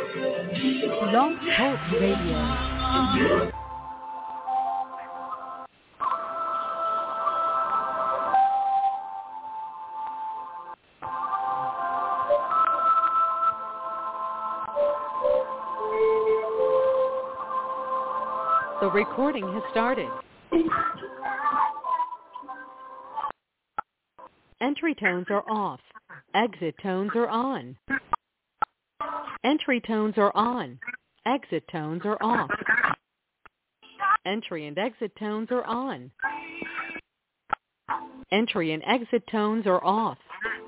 Blog Talk Radio. The recording has started. Entry tones are off. Exit tones are on. Entry tones are on. Exit tones are off. Entry and exit tones are on. Entry and exit tones are off.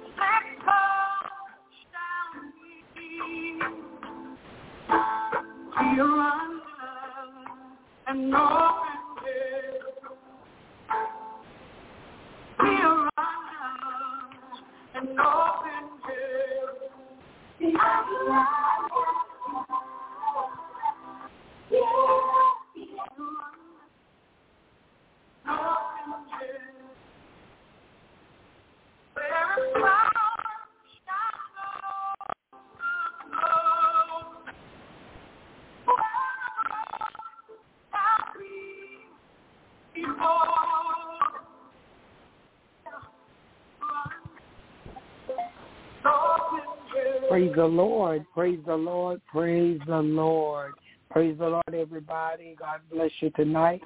Praise the Lord, praise the Lord, praise the Lord. Praise the Lord, everybody. God bless you tonight.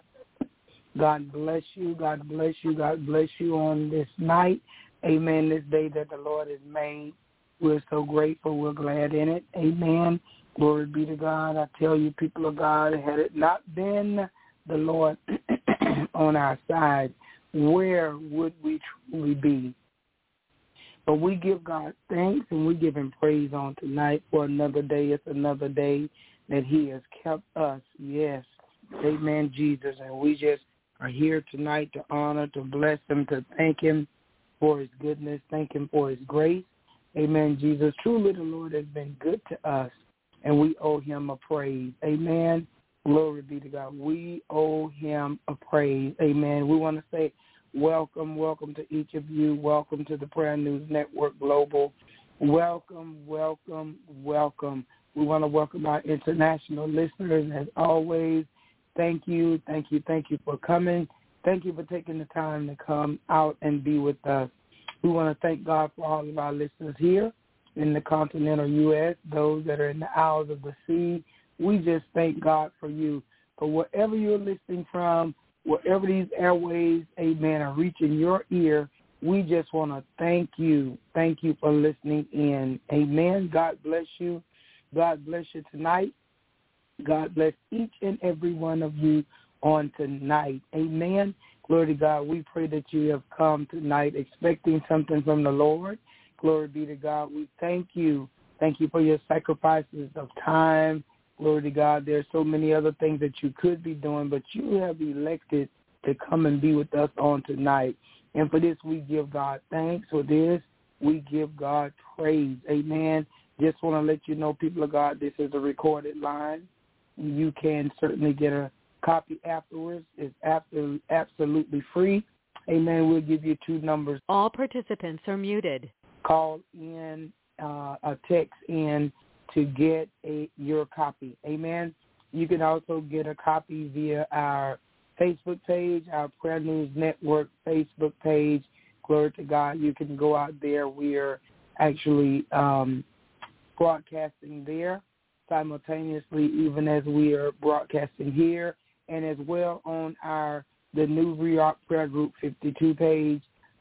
God bless you, God bless you, God bless you on this night. Amen, this day that the Lord has made. We're so grateful, we're glad in it. Amen. Glory be to God. I tell you, people of God, had it not been the Lord on our side, where would we truly be? But we give God thanks and we give him praise on tonight for another day. It's another day that he has kept us. Yes. Amen, Jesus. And we just are here tonight to honor, to bless him, to thank him for his goodness, thank him for his grace. Amen, Jesus. Truly the Lord has been good to us, and we owe him a praise. Amen. Glory be to God. We owe him a praise. Amen. We want to say, welcome to each of you. Welcome to the Prayer News Network Global. Welcome. We want to welcome our international listeners as always. Thank you for coming. Thank you for taking the time to come out and be with us. We want to thank God for all of our listeners here in the continental U.S., those that are in the Isles of the Sea. We just thank God for you. For wherever you're listening from, wherever these airways, amen, are reaching your ear, we just want to thank you. Thank you for listening in. Amen. God bless you. God bless you tonight. God bless each and every one of you on tonight. Amen. Glory to God. We pray that you have come tonight expecting something from the Lord. Glory be to God. We thank you. Thank you for your sacrifices of time. Glory to God. There's so many other things that you could be doing, but you have elected to come and be with us on tonight. And for this, we give God thanks. For this, we give God praise. Amen. Just want to let you know, people of God, this is a recorded line. You can certainly get a copy afterwards. It's absolutely free. Amen. We'll give you two numbers. All participants are muted. Call in, a text in to get your copy. Amen. You can also get a copy via our Facebook page, our Prayer News Network Facebook page. Glory to God. You can go out there. We're actually broadcasting there simultaneously, even as we are broadcasting here, and as well on the New York Prayer Group 52 page.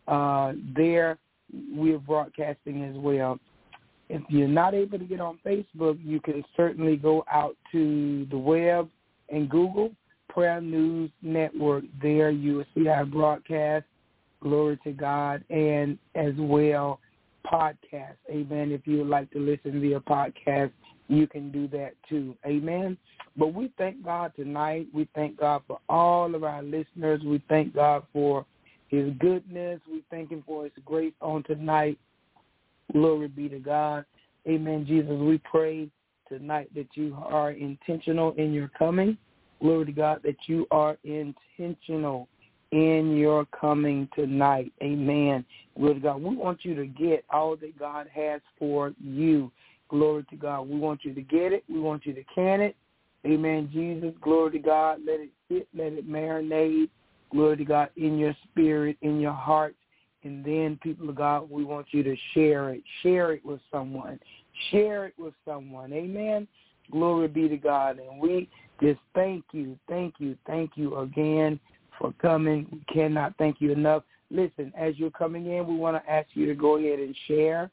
There we are broadcasting as well. If you're not able to get on Facebook, you can certainly go out to the web and Google Prayer News Network. There you will see our broadcast, glory to God, and as well podcast. Amen. If you would like to listen via podcast, you can do that too. Amen. But we thank God tonight. We thank God for all of our listeners. We thank God for his goodness. We thank him for his grace on tonight. Glory be to God. Amen, Jesus. We pray tonight that you are intentional in your coming. Glory to God, that you are intentional in your coming tonight. Amen. Glory to God. We want you to get all that God has for you. Glory to God. We want you to get it. We want you to can it. Amen, Jesus. Glory to God. Let it sit. Let it marinate. Glory to God in your spirit, in your heart. And then, people of God, we want you to share it. Share it with someone. Share it with someone. Amen. Glory be to God. And we just thank you again for coming. We cannot thank you enough. Listen, as you're coming in, we want to ask you to go ahead and share.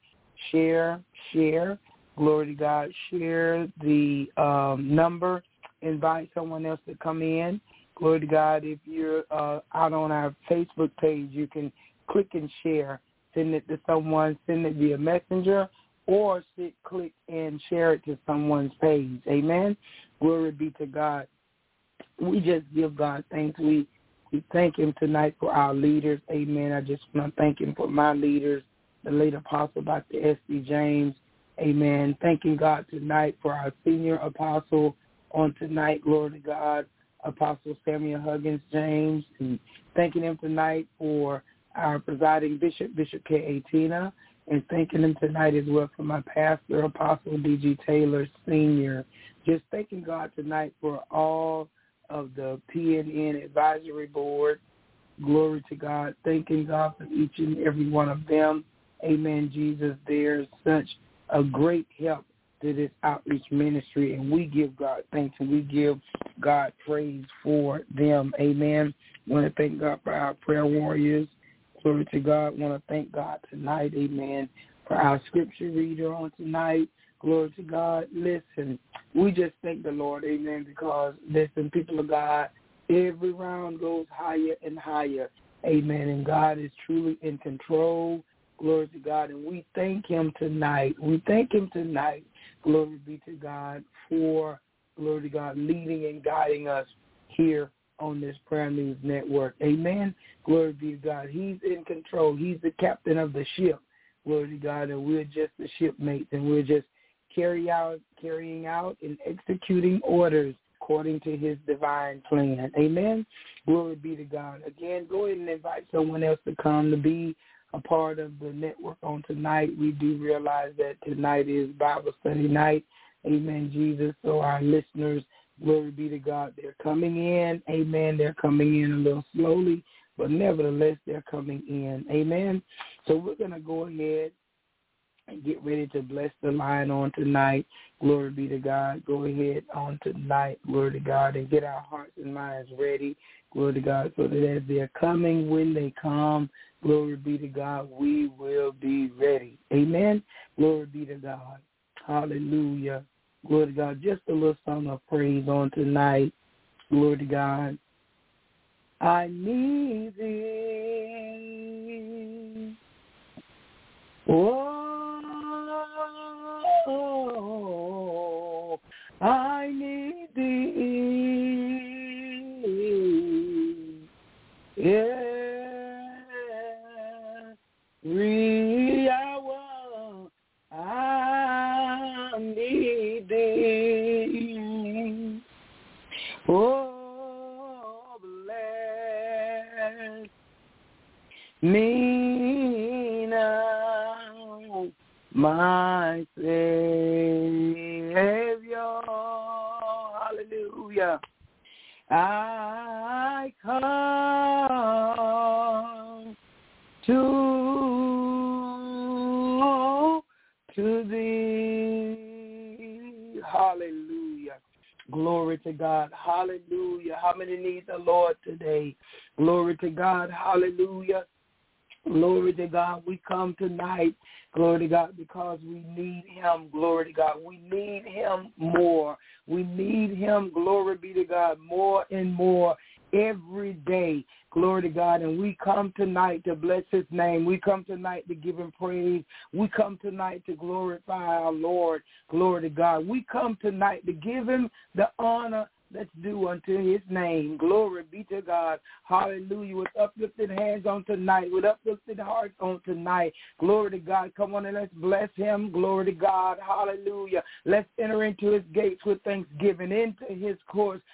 Glory to God. Share the number. Invite someone else to come in. Glory to God. If you're out on our Facebook page, you can click and share. Send it to someone. Send it via messenger, or click and share it to someone's page. Amen. Glory be to God. We just give God thanks. We thank him tonight for our leaders. Amen. I just want to thank him for my leaders, the late apostle, Dr. S.D. James. Amen. Thanking God tonight for our senior apostle on tonight. Glory to God, Apostle Samuel Huggins James. And thanking him tonight for our presiding bishop, Bishop K. A. Tina. And thanking him tonight as well for my pastor, Apostle D.G. Taylor Sr. Just thanking God tonight for all of the PNN Advisory Board. Glory to God. Thanking God for each and every one of them. Amen, Jesus. There's such a great help to this outreach ministry, and we give God thanks and we give God praise for them. Amen. I want to thank God for our prayer warriors. Glory to God. I want to thank God tonight, amen, for our scripture reader on tonight. Glory to God. Listen, we just thank the Lord, amen, because, listen, people of God, every round goes higher and higher, amen, and God is truly in control. Glory to God, and we thank him tonight. We thank him tonight, glory be to God, for, glory to God, leading and guiding us here on this Prayer News Network. Amen. Glory be to God. He's in control. He's the captain of the ship. Glory to God. And we're just the shipmates, and we're just carrying out and executing orders according to his divine plan. Amen. Glory be to God. Again, go ahead and invite someone else to come to be a part of the network on tonight. We do realize that tonight is Bible study night. Amen, Jesus. So our listeners, glory be to God, they're coming in. Amen. They're coming in a little slowly, but nevertheless, they're coming in. Amen. So we're going to go ahead and get ready to bless the line on tonight. Glory be to God. Go ahead on tonight, glory to God, and get our hearts and minds ready, glory to God, so that as they're coming, when they come, glory be to God, we will be ready. Amen. Glory be to God. Hallelujah. Glory to God. Just a little song of praise on tonight. Glory to God. I need thee. Oh, I need thee. Every hour I need thee. Oh, bless me now, my Savior. Hallelujah. I come to thee. Hallelujah. Glory to God. Hallelujah. How many need the Lord today? Glory to God. Hallelujah. Glory to God. We come tonight, glory to God, because we need him. Glory to God. We need him more. We need him, glory be to God, more and more every day. Glory to God. And we come tonight to bless his name. We come tonight to give him praise. We come tonight to glorify our Lord. Glory to God. We come tonight to give him the honor that's due unto his name. Glory be to God. Hallelujah. With uplifted hands on tonight, with uplifted hearts on tonight. Glory to God. Come on and let's bless him. Glory to God. Hallelujah. Let's enter into his gates with thanksgiving, into his courts with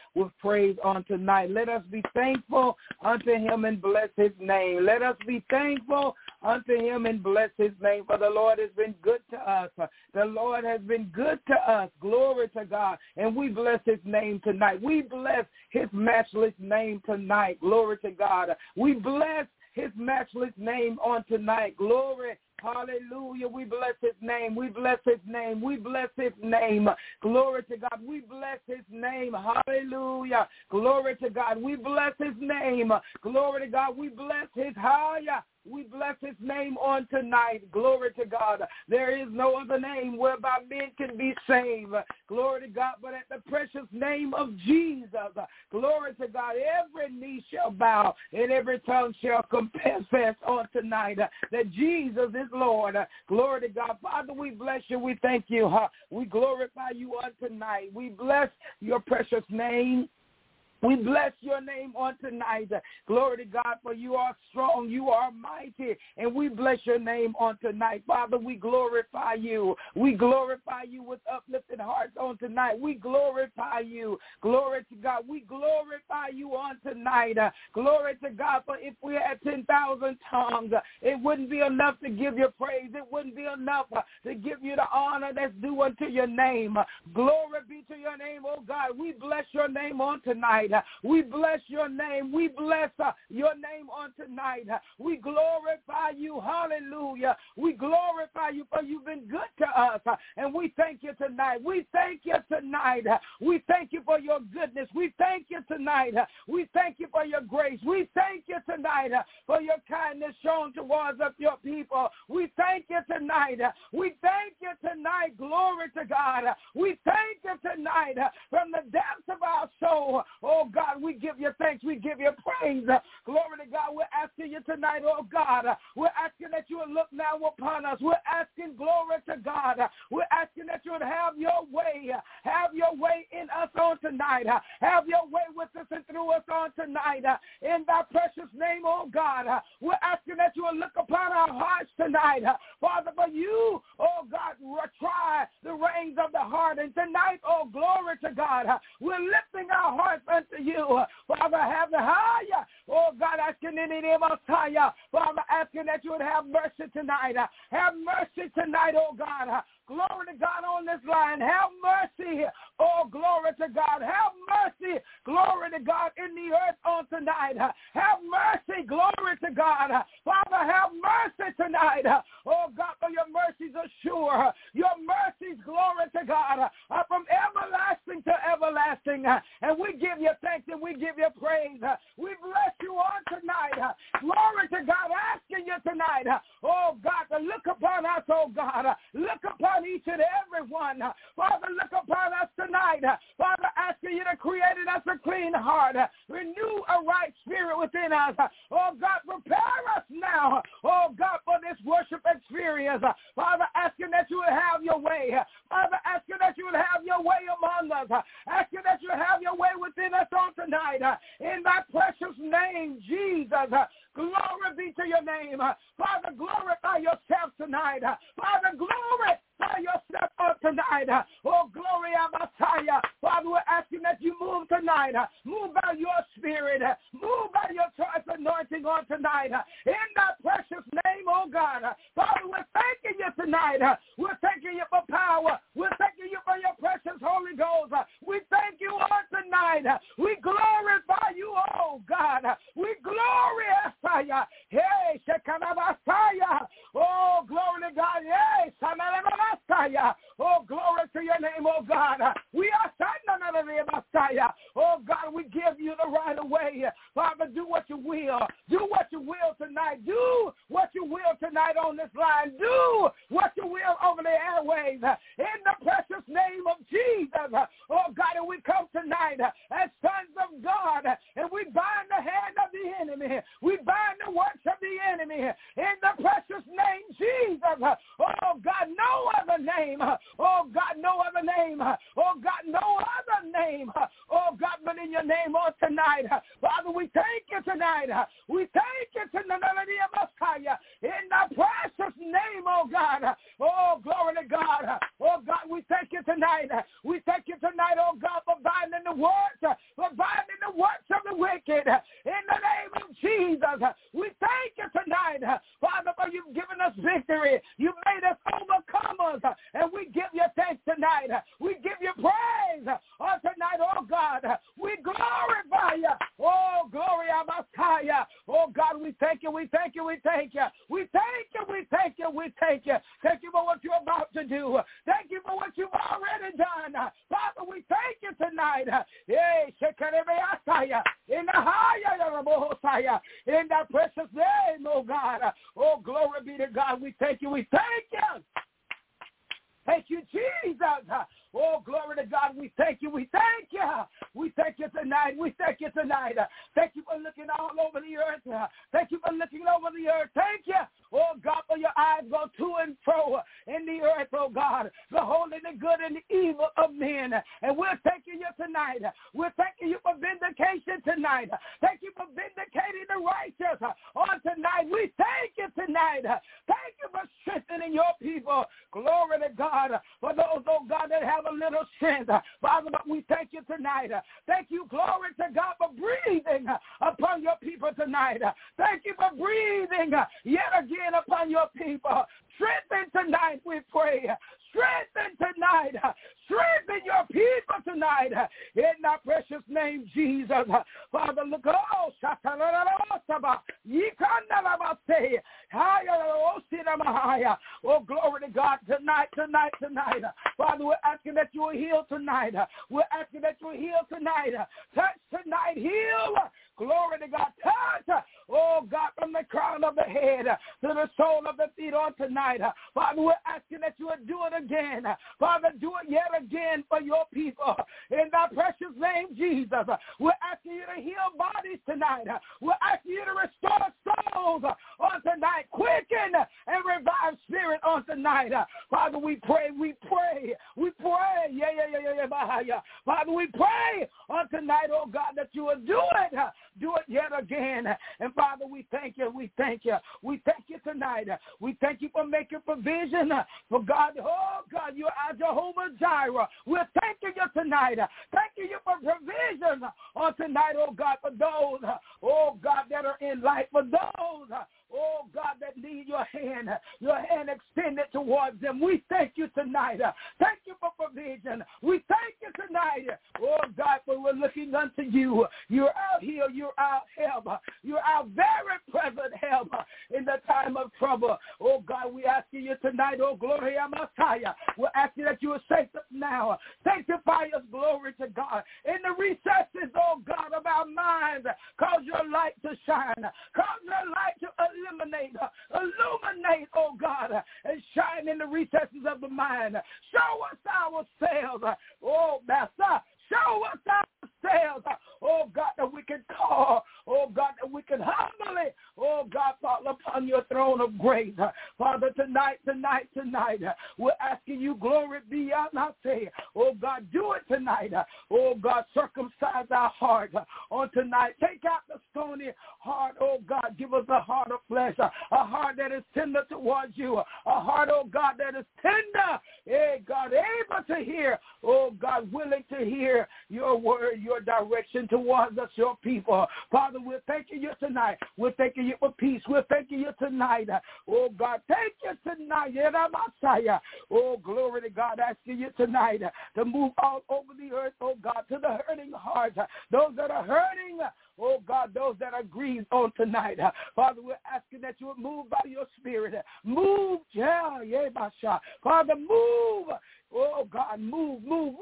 praise on tonight. Let us be thankful unto him and bless his name. Let us be thankful unto him and bless his name, for the Lord has been good to us. The Lord has been good to us. Glory to God. And we bless his name tonight. We bless his matchless name tonight. Glory to God. We bless his matchless name on tonight. Glory. Hallelujah. We bless his name. We bless his name. We bless his name. Glory to God. We bless his name. Hallelujah. Glory to God. We bless his name. Glory to God. We bless his higher. We bless his name on tonight. Glory to God. There is no other name whereby men can be saved. Glory to God. But at the precious name of Jesus, glory to God, every knee shall bow and every tongue shall confess on tonight that Jesus is Lord. Glory to God. Father, we bless you. We thank you. We glorify you on tonight. We bless your precious name. We bless your name on tonight. Glory to God, for you are strong, you are mighty, and we bless your name on tonight. Father, we glorify you. We glorify you with uplifted hearts on tonight. We glorify you. Glory to God. We glorify you on tonight. Glory to God, for if we had 10,000 tongues, it wouldn't be enough to give you praise. It wouldn't be enough to give you the honor that's due unto your name. Glory be to your name, oh God. We bless your name on tonight. We bless your name. We bless your name on tonight. We glorify you. Hallelujah. We glorify you, for you've been good to us. And we thank you tonight. We thank you tonight. We thank you for your goodness. We thank you tonight. We thank you for your grace. We thank you tonight for your kindness shown towards us, your people. We thank you tonight. We thank you tonight. Glory to God. We thank you tonight from the depths of our soul. Oh, God, we give you thanks. We give you praise. Glory to God. We're asking you tonight, oh God. We're asking that you will look now upon us. We're asking, glory to God. We're asking that you would have your way. Have your way in us on tonight. Have your way with us and through us on tonight. In thy precious name, oh God. We're asking that you will look upon our hearts tonight. Father, for you, oh God, try the reins of the heart. And tonight, oh glory to God, we're lifting our hearts unto you. Father, have the higher. Oh God, asking in the name of Messiah. Father, asking that you would have mercy tonight. Have mercy tonight, oh God. Glory to God on this line. Have mercy. Oh, glory to God. Have mercy. Glory to God in the earth on tonight. Have mercy. Glory to God. Father, have mercy tonight. Oh, God, for your mercies are sure. Your mercies, glory to God, are from everlasting to everlasting. And we give you thanks and we give you praise. We bless you on tonight. Glory to God. Asking you tonight, oh, God, to look upon us, oh, God. Look upon each and every one. Father, look upon us tonight. Father, asking you to create in us a clean heart. Renew a right spirit within us. Oh, God, prepare us now. Oh, God, for this worship experience. Father, asking that you would have your way. Father, asking that you would have your way among us. Asking that you would have your way within us on tonight. In thy precious name, Jesus. Glory be to your name. Father, glorify yourself tonight. Father, glorify yourself on tonight. Oh, glory, Messiah. Father, we're asking that you move tonight. Move by your spirit. Move by your choice anointing on tonight. In that precious name, oh God. Father, we're thanking you tonight. We're thanking you for power. We're thanking you for your precious Holy Ghost. We thank you on tonight. We glorify you, oh God. We glorify. Hey, Shekinah. Oh, glory to God. Hey, Messiah. Oh, glory to your name, oh God. We are Messiah. Oh God, we give you the right of way. Father, do what you will. Do what you will tonight. Do what you will tonight on this line. Do what you will over the airways. In the precious name of Jesus. Oh God, and we come tonight as sons of God, and we bind the hand of the enemy. We bind the works of the enemy. In the precious name, Jesus. Oh God, no other name. Oh God, no other name. Oh God, no other name. Oh God, but in your name on tonight. Father, we thank you tonight. We thank you tonight. In the precious name, oh God. Oh, glory to God. Oh God, we thank you tonight. We We thank you tonight, oh God, for binding the works of the wicked. In the name of Jesus, we thank you tonight, Father, for you've given us victory. You've made us overcomers, and we give you thanks tonight. We give you praise on tonight, oh God. We glorify you. Oh, glory, Messiah. Oh God, we thank you, we thank you, we thank you. We thank you, we thank you, we thank you. Thank you for what you're about to do. Thank you for what you've already done. Father, we thank you tonight. In that precious name, oh God. Oh, glory be to God. We thank you, we thank you. Thank you, Jesus. Oh, glory to God. We thank you. We thank you. We thank you tonight. We thank you tonight. Thank you for looking all over the earth. Thank you for looking over the earth. Thank you, oh God, for your eyes go to and fro in the earth, oh God, beholding the good and the evil of men. And we're thanking you tonight. We're thanking you for vindication tonight. Thank you for vindicating the righteous on tonight. We thank you tonight. Thank you for strengthening your people. Glory to God. For those, oh God, that have a little strength, Father, but we thank you tonight. Thank you, glory to God, for breathing upon your people tonight. Thank you for breathing yet again upon your people. Strengthen tonight, we pray. Strengthen tonight. Strengthen your people tonight. In thy precious name, Jesus. Father, look. Oh, glory to God. Tonight. Father, we're asking that you will heal tonight. We're asking that you will heal tonight. Touch tonight. Heal. Glory to God. Touch. Oh, God, from the crown of the head to the sole of the feet on tonight. Father, we're asking that you would do it again. Father, do it yet again for your people. In thy precious name, Jesus. We're asking you to heal bodies tonight. We're asking you to restore souls on tonight. Quicken and revive spirit on tonight. Father, we pray. Yeah. Father, we pray on tonight, oh God, that you will do it. Do it yet again. And Father, we thank you. We thank you tonight. We thank you for making provision for God. Oh God, you're our Jehovah Jireh. We're thanking you tonight. Thanking you for provision on tonight, oh God, for those, oh God, that are in life, for those, oh God, that need your hand extended towards them. We thank you tonight. Thank you for provision. We thank you tonight, oh God, for we're looking unto you. You're out here. You're our help. You're our very present help in the time of trouble. Oh God, we ask you tonight, oh glory, Messiah. We're asking that you will sanctify now. Sanctify us, glory to God. In the recesses, oh God, of our minds, cause your light to shine. Cause your light to illuminate, oh God, and shine in the recesses of the mind. Show us ourselves, oh Master. Show us ourselves, oh God, that we can call, oh God, that we can humbly, oh God, fall upon your throne of grace. Father, tonight, we're asking you, glory be out say, oh God, do it tonight. Oh God, circumcise our heart on tonight. Take out the stony heart, oh God, give us a heart of flesh, a heart that is tender towards you, a heart, oh God, that is tender, hey God, able to hear, oh God, willing to hear your word, your direction towards us, your people. Father, we're thanking you tonight. We're thanking you for peace. We're thanking you tonight. Oh God, thank you tonight. Messiah. Oh, glory to God, asking you tonight to move all over the earth, oh God, to the hurting hearts, those that are hurting, oh God, those that are grieved on tonight. Father, we're asking that you would move by your spirit. Move, Father, move. Oh, God, move.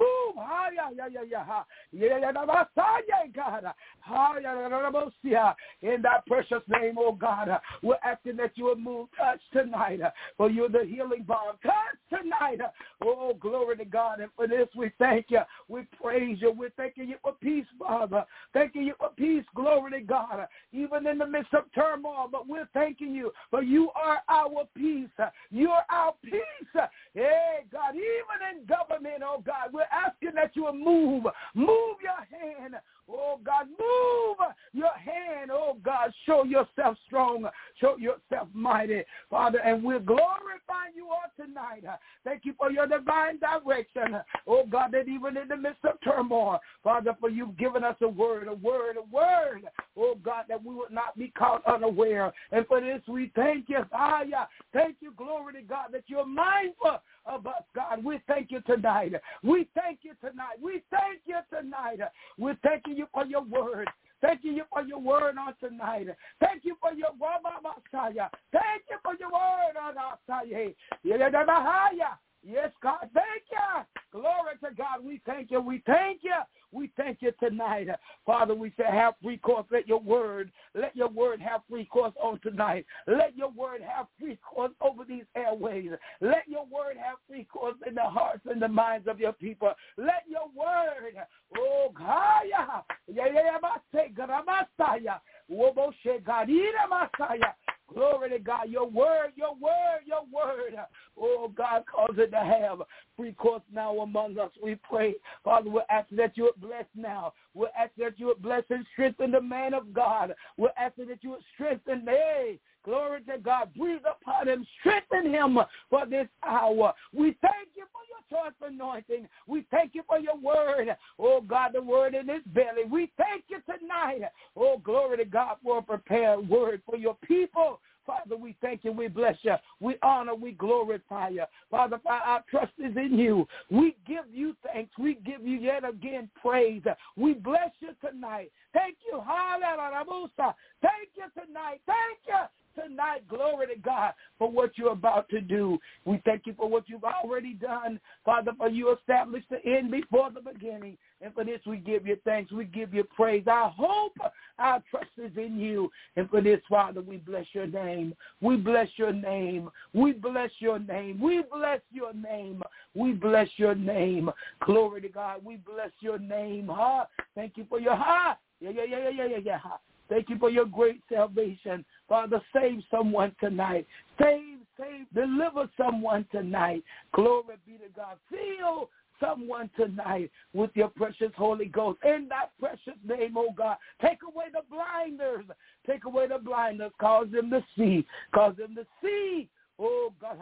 In that precious name, oh, God, we're asking that you would move. Touch tonight, for you're the healing balm. Touch tonight. Oh, glory to God. And for this, we thank you. We praise you. We're thanking you for peace, Father. Thanking you for peace. Glory to God. Even in the midst of turmoil, but we're thanking you, for you are our peace. You're our peace. Hey, God, even in government, oh God, we're asking that you will move your hand, oh God, move your hand, oh God, show yourself strong, show yourself mighty, Father, and we're glorifying you all tonight. Thank you for your divine direction. Oh, God, that even in the midst of turmoil, Father, for you've given us a word. Oh, God, that we would not be caught unaware. And for this, we thank you. Thank you, glory to God, that you're mindful of us, God. We thank you tonight. We thank you tonight. We thank you tonight. We're thanking you for your word. Thank you for your word on tonight. Thank you for your word, Messiah. Thank you for your word on our side. Yes, God, thank you. Glory to God. We thank you. We thank you. We thank you tonight. Father, we say have free course. Let your word have free course on tonight. Let your word have free course over these airways. Let your word have free course in the hearts and the minds of your people. Let your word, oh God, glory to God, your word. Oh, God, cause it to have free course now among us. We pray, Father, we're asking that you would bless now. We're asking that you would bless and strengthen the man of God. We're asking that you would strengthen, glory to God, breathe upon him, strengthen him for this hour. We thank you for your choice anointing. We thank you for your word. Oh, God, the word in his belly. We thank you tonight. Oh, glory to God for a prepared word for your people. Father, we thank you. We bless you. We honor. We glorify you. Father, our trust is in you. We give you thanks. We give you yet again praise. We bless you tonight. Thank you. Hallelujah. Thank you tonight. Thank you tonight. Glory to God for what you're about to do. We thank you for what you've already done. Father, for you established the end before the beginning. And for this, we give you thanks. We give you praise. Our hope, our trust is in you. And for this, Father, we bless your name. We bless your name. We bless your name. We bless your name. We bless your name. Glory to God. We bless your name. Thank you for your Thank you for your great salvation. Father, save someone tonight. Save, deliver someone tonight. Glory be to God. Fill someone tonight with your precious Holy Ghost. In that precious name, oh God, take away the blinders. Take away the blinders. Cause them to see. Cause them to see. Oh God.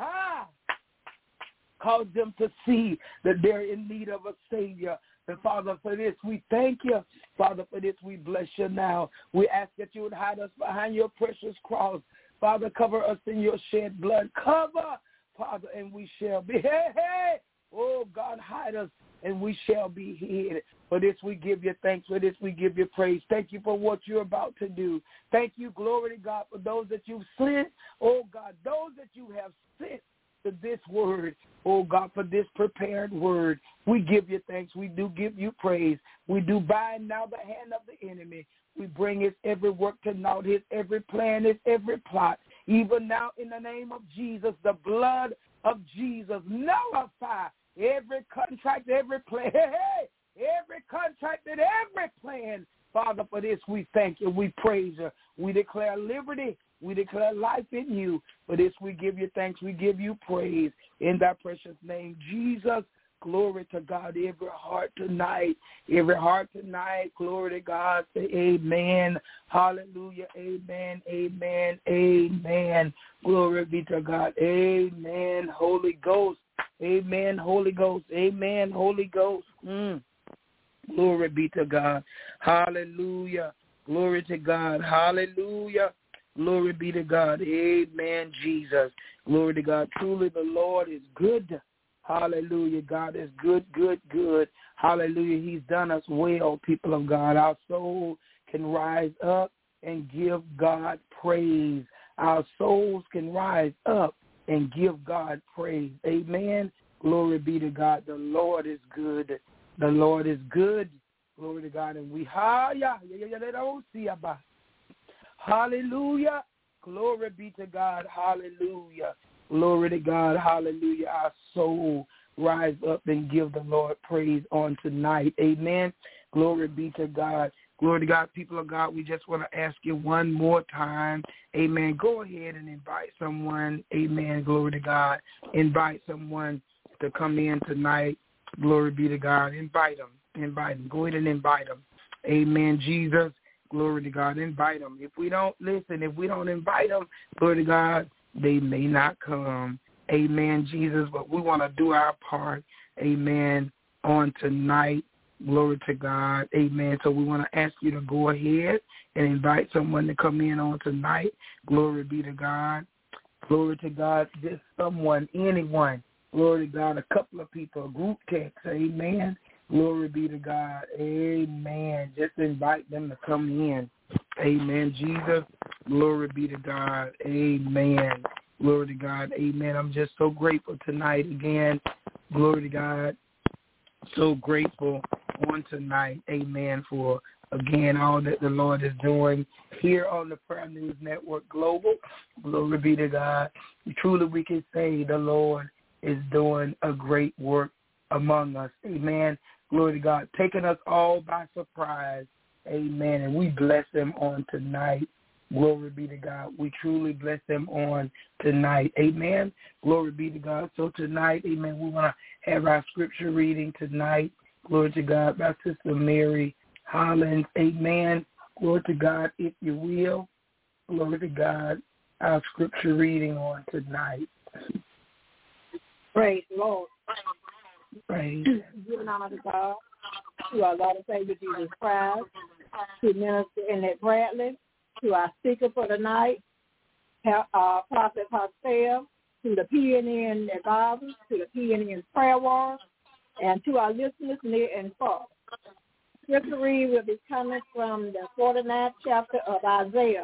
Cause them to see that they're in need of a Savior. And Father, for this, we thank you. Father, for this, we bless you now. We ask that you would hide us behind your precious cross. Father, cover us in your shed blood. Cover, Father, and we shall be. Oh, God, hide us, and we shall be hid. For this, we give you thanks. For this, we give you praise. Thank you for what you're about to do. Thank you, glory to God, for those that you've sent. Oh, God, those that you have sent to this word, oh God, for this prepared word. We give you thanks. We do give you praise. We do bind now the hand of the enemy. We bring his every work to naught, his every plan, his every plot. Even now in the name of Jesus, the blood of Jesus, nullify every contract, every plan, every contract and every plan. Father, for this we thank you. We praise you. We declare liberty. We declare life in you. For this we give you thanks. We give you praise. In thy precious name, Jesus, glory to God. Every heart tonight, glory to God. Say amen. Hallelujah. Amen. Amen. Amen. Glory be to God. Amen. Holy Ghost. Amen. Holy Ghost. Amen. Holy Ghost. Glory be to God. Hallelujah. Glory to God. Hallelujah. Glory be to God. Amen, Jesus. Glory to God. Truly the Lord is good. Hallelujah. God is good, good, good. Hallelujah. He's done us well, people of God. Our soul can rise up and give God praise. Our souls can rise up and give God praise. Amen. Glory be to God. The Lord is good. The Lord is good. Glory to God. And we hallelujah. Glory be to God. Hallelujah. Glory to God. Hallelujah. Our soul rise up and give the Lord praise on tonight. Amen. Glory be to God. Glory to God. People of God, we just want to ask you one more time. Amen. Go ahead and invite someone. Amen. Glory to God. Invite someone to come in tonight. Glory be to God. Invite them. Invite them. Go ahead and invite them. Amen. Jesus. Glory to God. Invite them. If we don't invite them, glory to God, they may not come. amen, Jesus, but we want to do our part, amen, on tonight. Glory to God, amen. So we want to ask you to go ahead and invite someone to come in on tonight. Glory be to God. Glory to God. Just someone, anyone. Glory to God. A couple of people, a group text, amen. Glory be to God, amen. Just invite them to come in, amen, Jesus. Glory be to God, amen. Glory to God, amen. I'm just so grateful tonight again. Glory to God. So grateful on tonight, amen, for, again, all that the Lord is doing here on the Prayer News Network Global. Glory be to God. Truly we can say the Lord is doing a great work among us, amen. Glory to God, taking us all by surprise, amen, and we bless him on tonight. Glory be to God. We truly bless him on tonight, amen. Glory be to God. So tonight, amen, we want to have our scripture reading tonight. Glory to God, by Sister Mary Hollins, amen. Glory to God, if you will. Glory to God, our scripture reading on tonight. Praise the Lord. Praise. Giving honor to God, to our Lord and Savior Jesus Christ, to Minister Annette Bradley, to our speaker for tonight, Prophet Pastel, to the PNN advisors, to the PNN prayer warriors, and to our listeners near and far. Scripture read will be coming from the 49th chapter of Isaiah,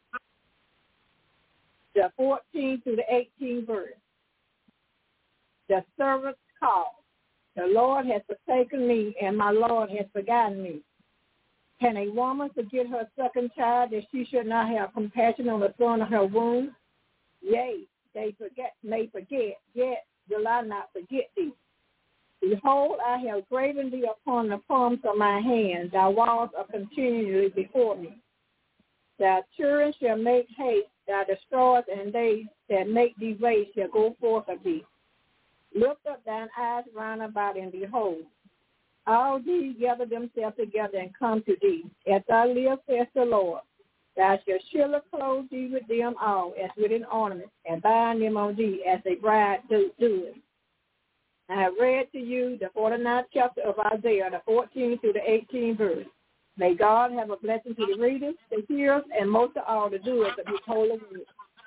the 14th to the 18th verse. The servants call. The Lord has forsaken me, and my Lord has forgotten me. Can a woman forget her second child, that she should not have compassion on the son of her womb? Yea, they may forget, yet will I not forget thee. Behold, I have graven thee upon the palms of my hand. Thy walls are continually before me. Thy children shall make haste, thy destroyers, and they that make thee waste shall go forth of thee. Lift up thine eyes round about, and behold, all these gather themselves together and come to thee. As thou live, says the Lord, thou shalt surely clothe thee with them all as with an ornament, and bind them on thee as a bride doeth. I have read to you the 49th chapter of Isaiah, the 14th to the 18th verse. May God have a blessing to the readers, the hearers, and most of all the doers of his holy word.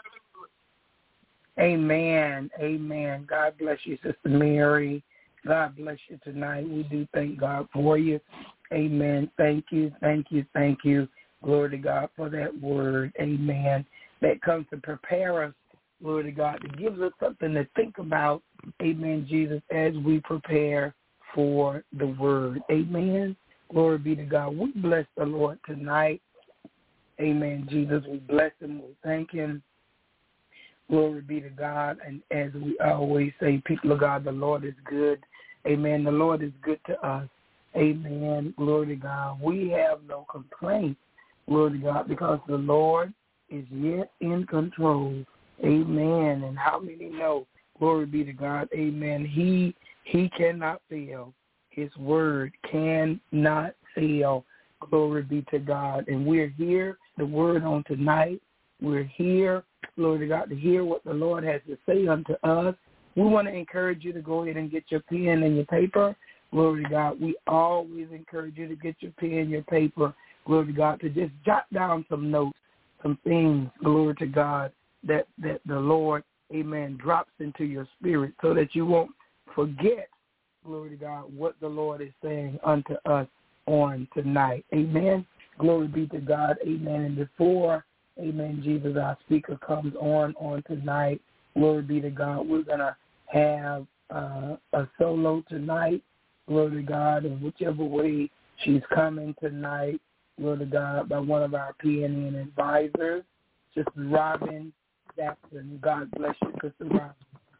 Amen. Amen. God bless you, Sister Mary. God bless you tonight. We do thank God for you. Amen. Thank you. Thank you. Thank you. Glory to God for that word. Amen. That comes to prepare us, glory to God, that gives us something to think about. Amen, Jesus, as we prepare for the word. Amen. Glory be to God. We bless the Lord tonight. Amen, Jesus. We bless him. We thank him. Glory be to God. And as we always say, people of God, the Lord is good. Amen. The Lord is good to us. Amen. Glory to God. We have no complaint. Glory to God, because the Lord is yet in control. Amen. And how many know? Glory be to God. Amen. He cannot fail. His word cannot fail. Glory be to God. And we're here, the word on tonight. We're here, glory to God, to hear what the Lord has to say unto us. We want to encourage you to go ahead and get your pen and your paper. Glory to God. We always encourage you to get your pen, your paper, glory to God, to just jot down some notes, some things, glory to God, that the Lord, amen, drops into your spirit so that you won't forget, glory to God, what the Lord is saying unto us on tonight. Amen. Glory be to God. Amen. And before, amen, Jesus, our speaker comes on tonight, glory be to God, we're going to have a solo tonight, glory to God, in whichever way she's coming tonight, glory to God, by one of our PNN advisors, Sister Robin Jackson. God bless you, Sister Robin.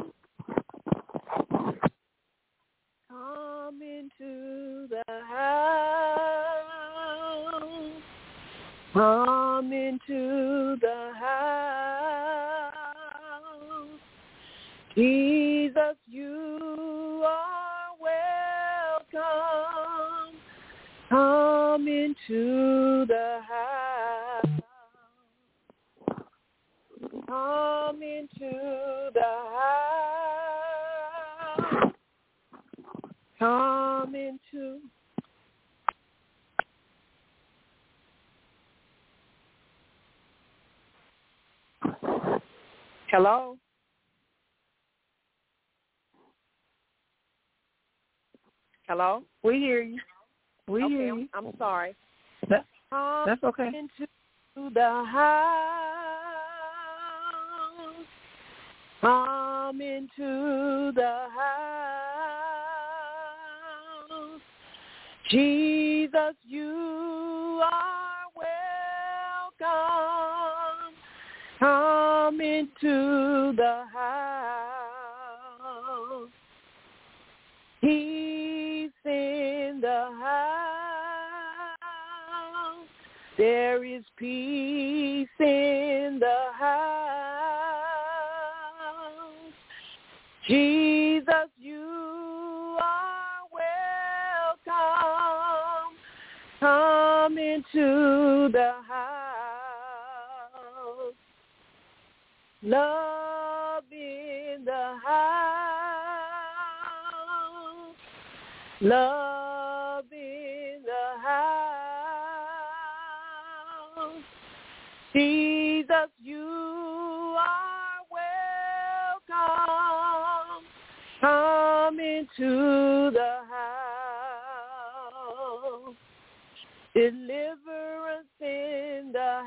Come into the house. Come into the house. Jesus, you are welcome. Come into the house. Come into the house. Hello? Hello? We hear you. We Okay, hear you. I'm sorry. That's okay. Into the house. Come into the house. Jesus, you are welcome. Come into the house. He's in the house. There is peace in the house. Jesus, you are welcome. Come into the house. Love in the house. Love in the house. Jesus, you are welcome. Come into the house. Deliverance in the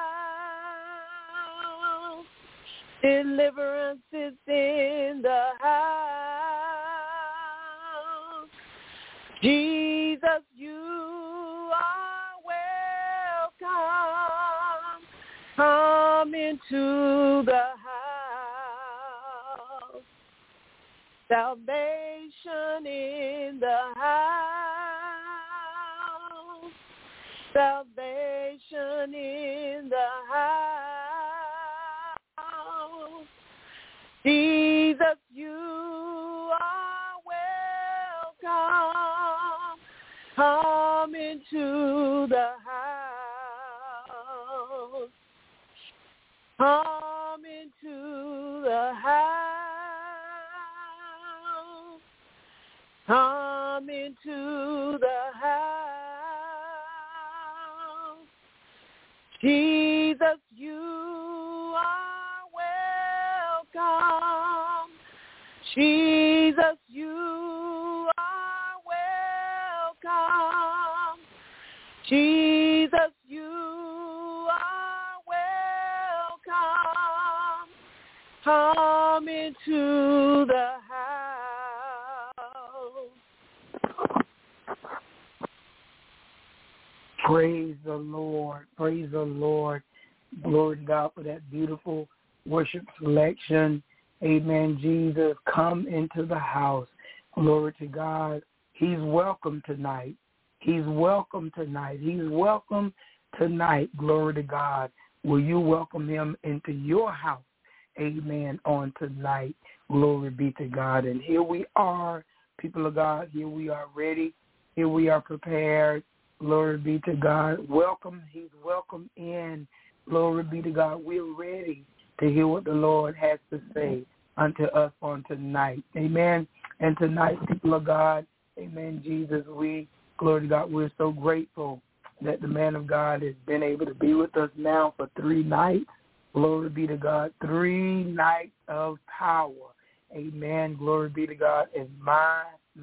house. Deliverance is in the house. Jesus, you are welcome. Come into the house. Salvation in the house. Salvation in the house. Jesus, you are welcome. Come into the house. Come into the house. Come into the house. Jesus, you are welcome. Jesus, you are welcome. Jesus, you are welcome. Come into the house. Praise the Lord. Praise the Lord. Glory to God for that beautiful worship selection. Amen. Jesus, come into the house. Glory to God. He's welcome tonight. He's welcome tonight. He's welcome tonight. Glory to God. Will you welcome him into your house? Amen. On tonight. Glory be to God. And here we are, people of God. Here we are ready. Here we are prepared. Glory be to God. Welcome. He's welcome in. Glory be to God. We're ready to hear what the Lord has to say unto us on tonight. Amen. And tonight, people of God, amen, Jesus, glory to God, we're so grateful that the man of God has been able to be with us now for 3 nights. Glory be to God. 3 nights of power. Amen. Glory be to God. And my,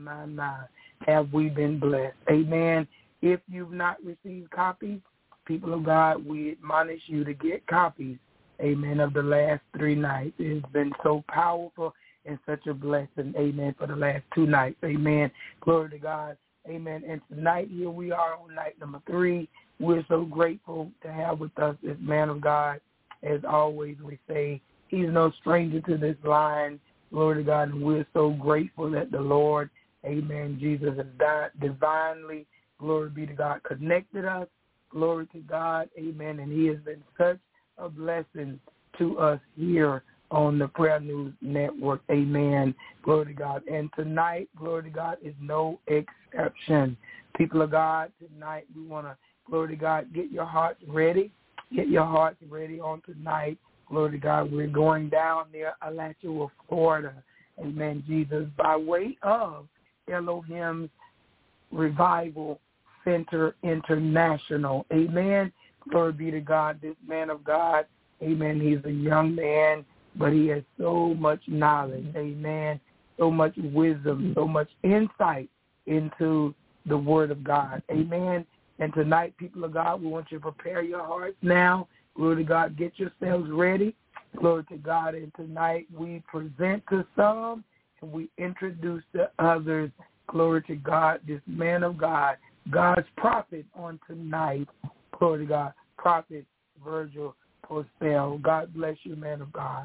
have we been blessed. Amen. If you've not received copies, people of God, we admonish you to get copies, amen, of the last 3 nights. It's been so powerful and such a blessing, amen, for the last 2 nights, amen. Glory to God, amen. And tonight, here we are on night number 3. We're so grateful to have with us this man of God. As always, we say he's no stranger to this line, glory to God, and we're so grateful that the Lord, amen, Jesus has divinely, glory be to God, connected us. Glory to God. Amen. And he has been such a blessing to us here on the Prayer News Network. Amen. Glory to God. And tonight, glory to God, is no exception. People of God, tonight we want to, glory to God, get your hearts ready. Get your hearts ready on tonight. Glory to God. We're going down near Alachua, Florida. Amen, Jesus. By way of Elohim's Revival Center International. Amen. Glory be to God. This man of God, amen, he's a young man, but he has so much knowledge, amen, so much wisdom, so much insight into the Word of God, amen. And tonight, people of God, we want you to prepare your hearts now. Glory to God, get yourselves ready. Glory to God, and tonight we present to some and we introduce to others, glory to God, this man of God, God's prophet on tonight, glory to God, Prophet Virgil Porcel. God bless you, man of God.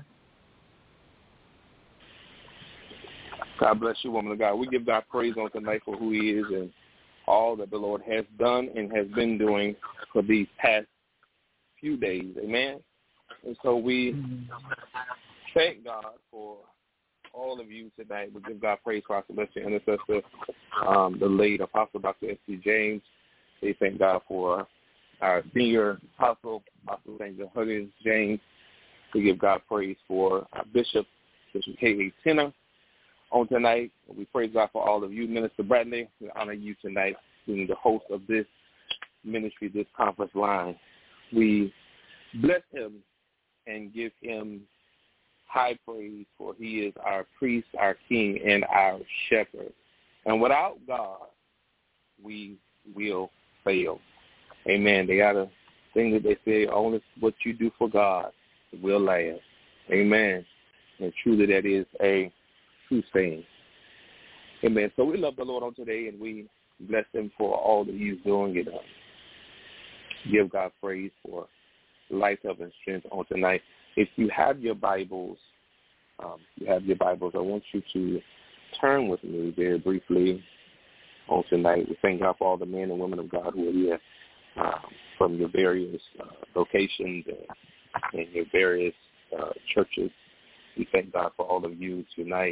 God bless you, woman of God. We give God praise on tonight for who he is and all that the Lord has done and has been doing for these past few days. Amen. And so we thank God for all of you tonight. We give God praise for our celestial intercessor, the late Apostle Dr. S.C. James. We thank God for our senior apostle, Apostle Angel Huggins James. We give God praise for our Bishop K.A. Tenor on tonight. We praise God for all of you. Minister Bradley, we honor you tonight, being the host of this ministry, this conference line. We bless him and give him high praise, for he is our priest, our king, and our shepherd. And without God, we will fail. Amen. They got a thing that they say, only what you do for God will last. Amen. And truly that is a true saying. Amen. So we love the Lord on today, and we bless him for all that he's doing. And give God praise for life, health, and strength on tonight. If you have your Bibles, I want you to turn with me very briefly on tonight. We thank God for all the men and women of God who are here from your various locations and your various churches. We thank God for all of you tonight.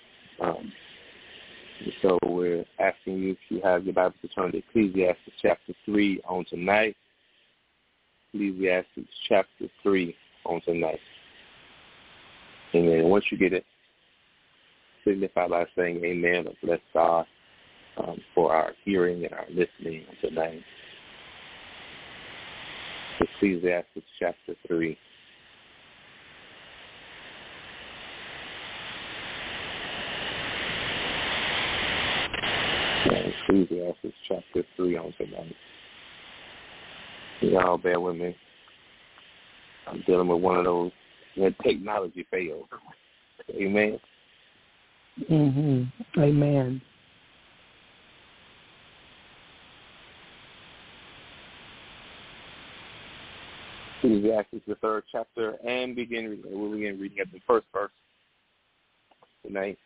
So we're asking you, if you have your Bible, to turn to Ecclesiastes chapter 3 on tonight. Ecclesiastes chapter 3 on tonight. Amen. Once you get it, signify by saying amen or bless God for our hearing and our listening on tonight. Ecclesiastes chapter 3. Ecclesiastes chapter 3 on tonight. Y'all bear with me. I'm dealing with one of those when technology fails. Amen. Mm-hmm. Amen. Ecclesiastes, the 3rd chapter, and we'll begin reading at the first verse tonight.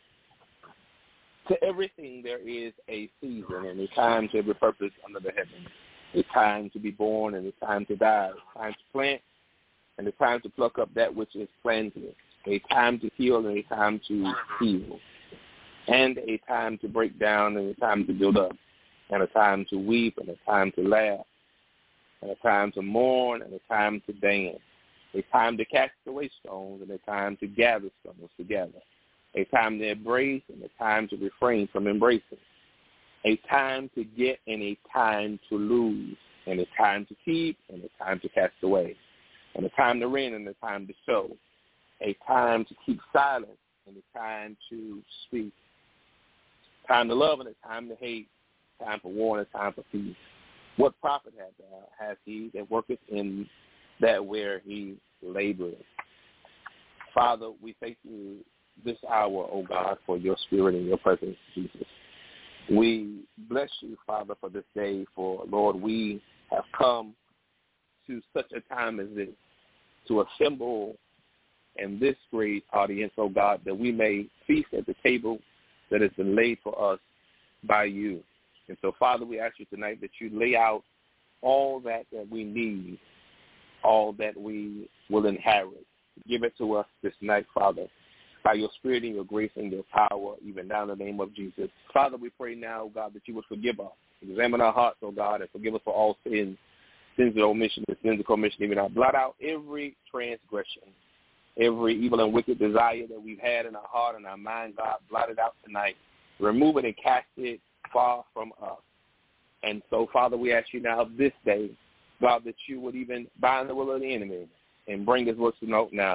To everything there is a season and a time to every purpose under the heaven. A time to be born and a time to die. A time to plant and a time to pluck up that which is planted. A time to heal and a time to heal. And a time to break down and a time to build up. And a time to weep and a time to laugh. And a time to mourn and a time to dance. A time to cast away stones and a time to gather stones together. A time to embrace and a time to refrain from embracing. A time to get and a time to lose. And a time to keep and a time to cast away. And a time to rend and a time to sow. A time to keep silent and a time to speak. Time to love and a time to hate. Time for war and a time for peace. What profit hath he that worketh in that where he laboreth? Father, we thank you this hour, O God, for your spirit and your presence, Jesus. We bless you, Father, for this day, for, Lord, we have come to such a time as this to assemble in this great audience, O God, that we may feast at the table that has been laid for us by you. And so, Father, we ask you tonight that you lay out all that we need, all that we will inherit. Give it to us this night, Father, by your spirit and your grace and your power, even now in the name of Jesus. Father, we pray now, God, that you would forgive us. Examine our hearts, oh God, and forgive us for all sins, sins of omission and sins of commission, even now. Blot out every transgression, every evil and wicked desire that we've had in our heart and our mind, God, blot it out tonight. Remove it and cast it far from us. And so, Father, we ask you now this day, God, that you would even bind the will of the enemy and bring us what's to note now.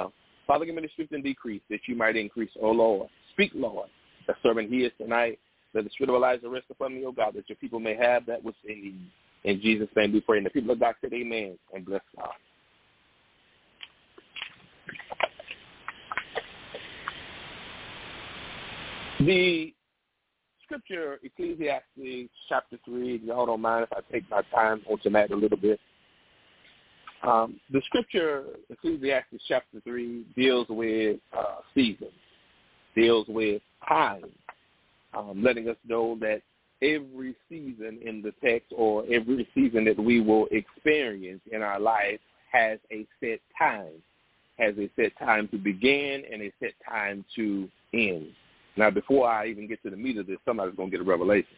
Father, give me the strength and decrease that you might increase, O Lord. Speak, Lord. The servant hears tonight. Let the spirit of Elijah rest upon me, O God, that your people may have that which they need. In Jesus' name we pray. And the people of God said amen and bless God. The scripture, Ecclesiastes chapter 3, if y'all don't mind if I take my time on tonight a little bit. The scripture, Ecclesiastes chapter 3, deals with seasons, deals with time, letting us know that every season in the text or every season that we will experience in our life has a set time to begin and a set time to end. Now, before I even get to the meat of this, somebody's going to get a revelation.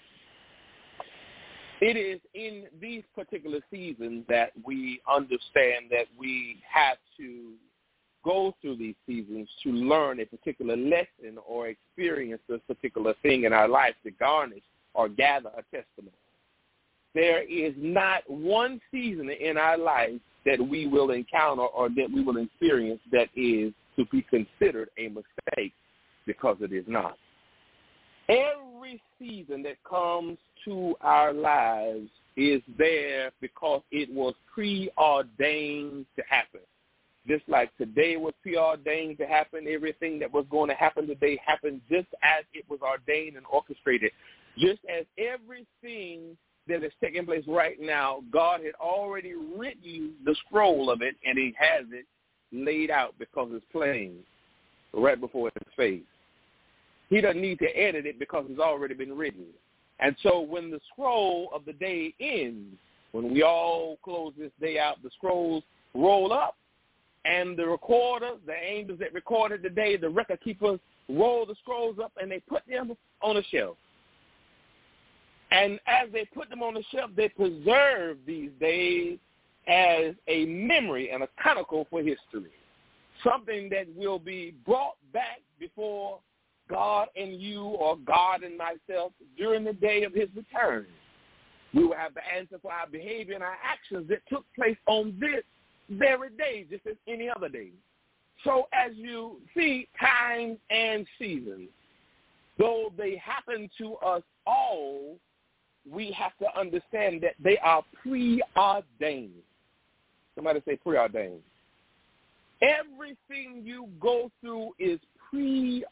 It is in these particular seasons that we understand that we have to go through these seasons to learn a particular lesson or experience a particular thing in our life to garnish or gather a testimony. There is not one season in our life that we will encounter or that we will experience that is to be considered a mistake, because it is not. Every season that comes to our lives is there because it was preordained to happen. Just like today was preordained to happen, everything that was going to happen today happened just as it was ordained and orchestrated. Just as everything that is taking place right now, God had already written the scroll of it, and he has it laid out because it's plain right before his face. He doesn't need to edit it because it's already been written. And so when the scroll of the day ends, when we all close this day out, the scrolls roll up, and the recorders, the angels that recorded the day, the record keepers, roll the scrolls up, and they put them on a shelf. And as they put them on the shelf, they preserve these days as a memory and a chronicle for history, something that will be brought back before God and you or God and myself during the day of his return. We will have the answer for our behavior and our actions that took place on this very day, just as any other day. So as you see, times and seasons, though they happen to us all, we have to understand that they are preordained. Somebody say preordained. Everything you go through is preordained.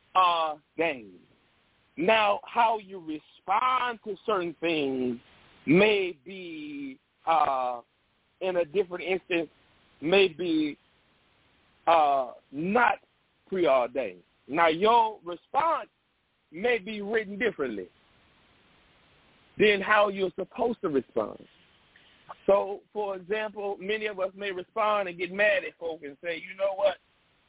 Now, how you respond to certain things may be, in a different instance, may be not preordained. Now, your response may be written differently than how you're supposed to respond. So, for example, many of us may respond and get mad at folk and say, you know what,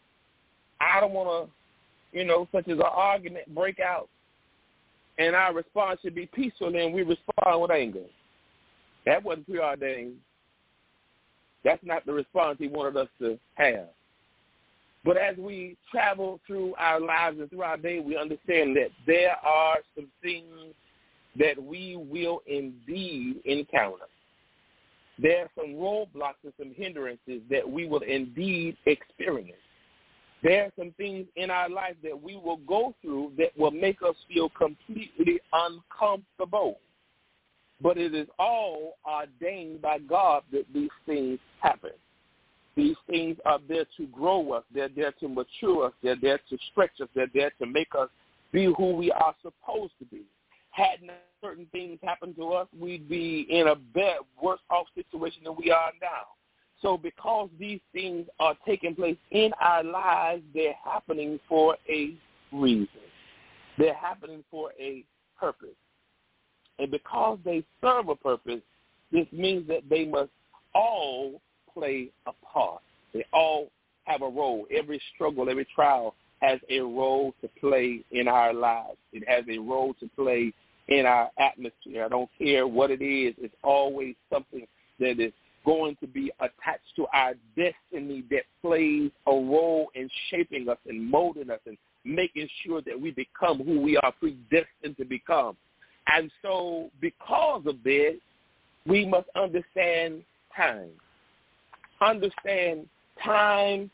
I don't want to, such as an argument break out, and our response should be peaceful, and we respond with anger. That wasn't preordained. That's not the response he wanted us to have. But as we travel through our lives and through our day, we understand that there are some things that we will indeed encounter. There are some roadblocks and some hindrances that we will indeed experience. There are some things in our life that we will go through that will make us feel completely uncomfortable. But it is all ordained by God that these things happen. These things are there to grow us. They're there to mature us. They're there to stretch us. They're there to make us be who we are supposed to be. Had not certain things happened to us, we'd be in a worse off situation than we are now. So because these things are taking place in our lives, they're happening for a reason. They're happening for a purpose. And because they serve a purpose, this means that they must all play a part. They all have a role. Every struggle, every trial has a role to play in our lives. It has a role to play in our atmosphere. I don't care what it is. It's always something that is going to be attached to our destiny that plays a role in shaping us and molding us and making sure that we become who we are predestined to become. And so because of this, we must understand time. Understand time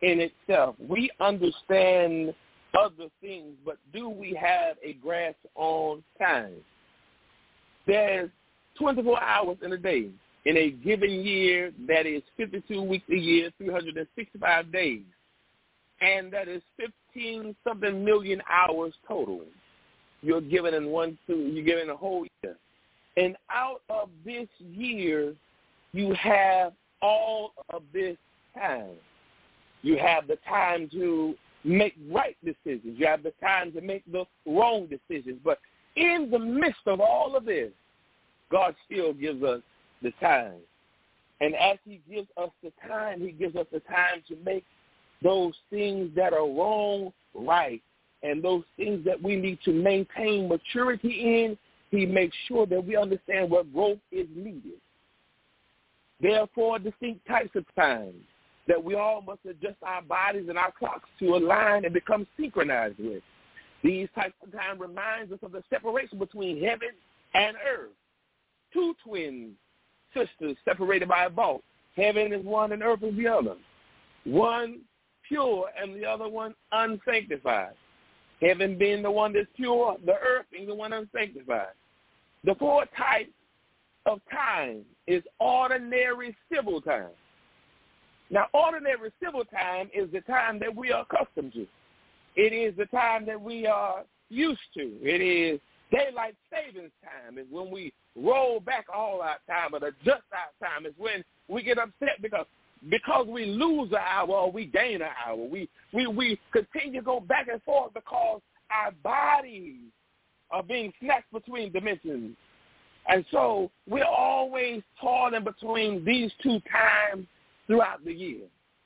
in itself. We understand other things, but do we have a grasp on time? There's 24 hours in a day. In a given year, that is 52 weeks a year, 365 days. And that is 15-something million hours total. You're given you're given a whole year. And out of this year, you have all of this time. You have the time to make right decisions. You have the time to make the wrong decisions. But in the midst of all of this, God still gives us the time. And as he gives us the time, he gives us the time to make those things that are wrong right, and those things that we need to maintain maturity in. He makes sure that we understand what growth is needed. There are 4 distinct types of time that we all must adjust our bodies and our clocks to align and become synchronized with. These types of time reminds us of the separation between heaven and earth. 2 twin sisters separated by a vault. Heaven is one and earth is the other. One pure and the other one unsanctified. Heaven being the one that's pure, the earth being the one unsanctified. The 4 types of time is ordinary civil time. Now, ordinary civil time is the time that we are accustomed to. It is the time that we are used to. It is daylight savings time. Is when we roll back all our time or adjust our time. It's when we get upset because we lose an hour or we gain an hour. We continue to go back and forth because our bodies are being snatched between dimensions. And so we're always toiling between these 2 times throughout the year.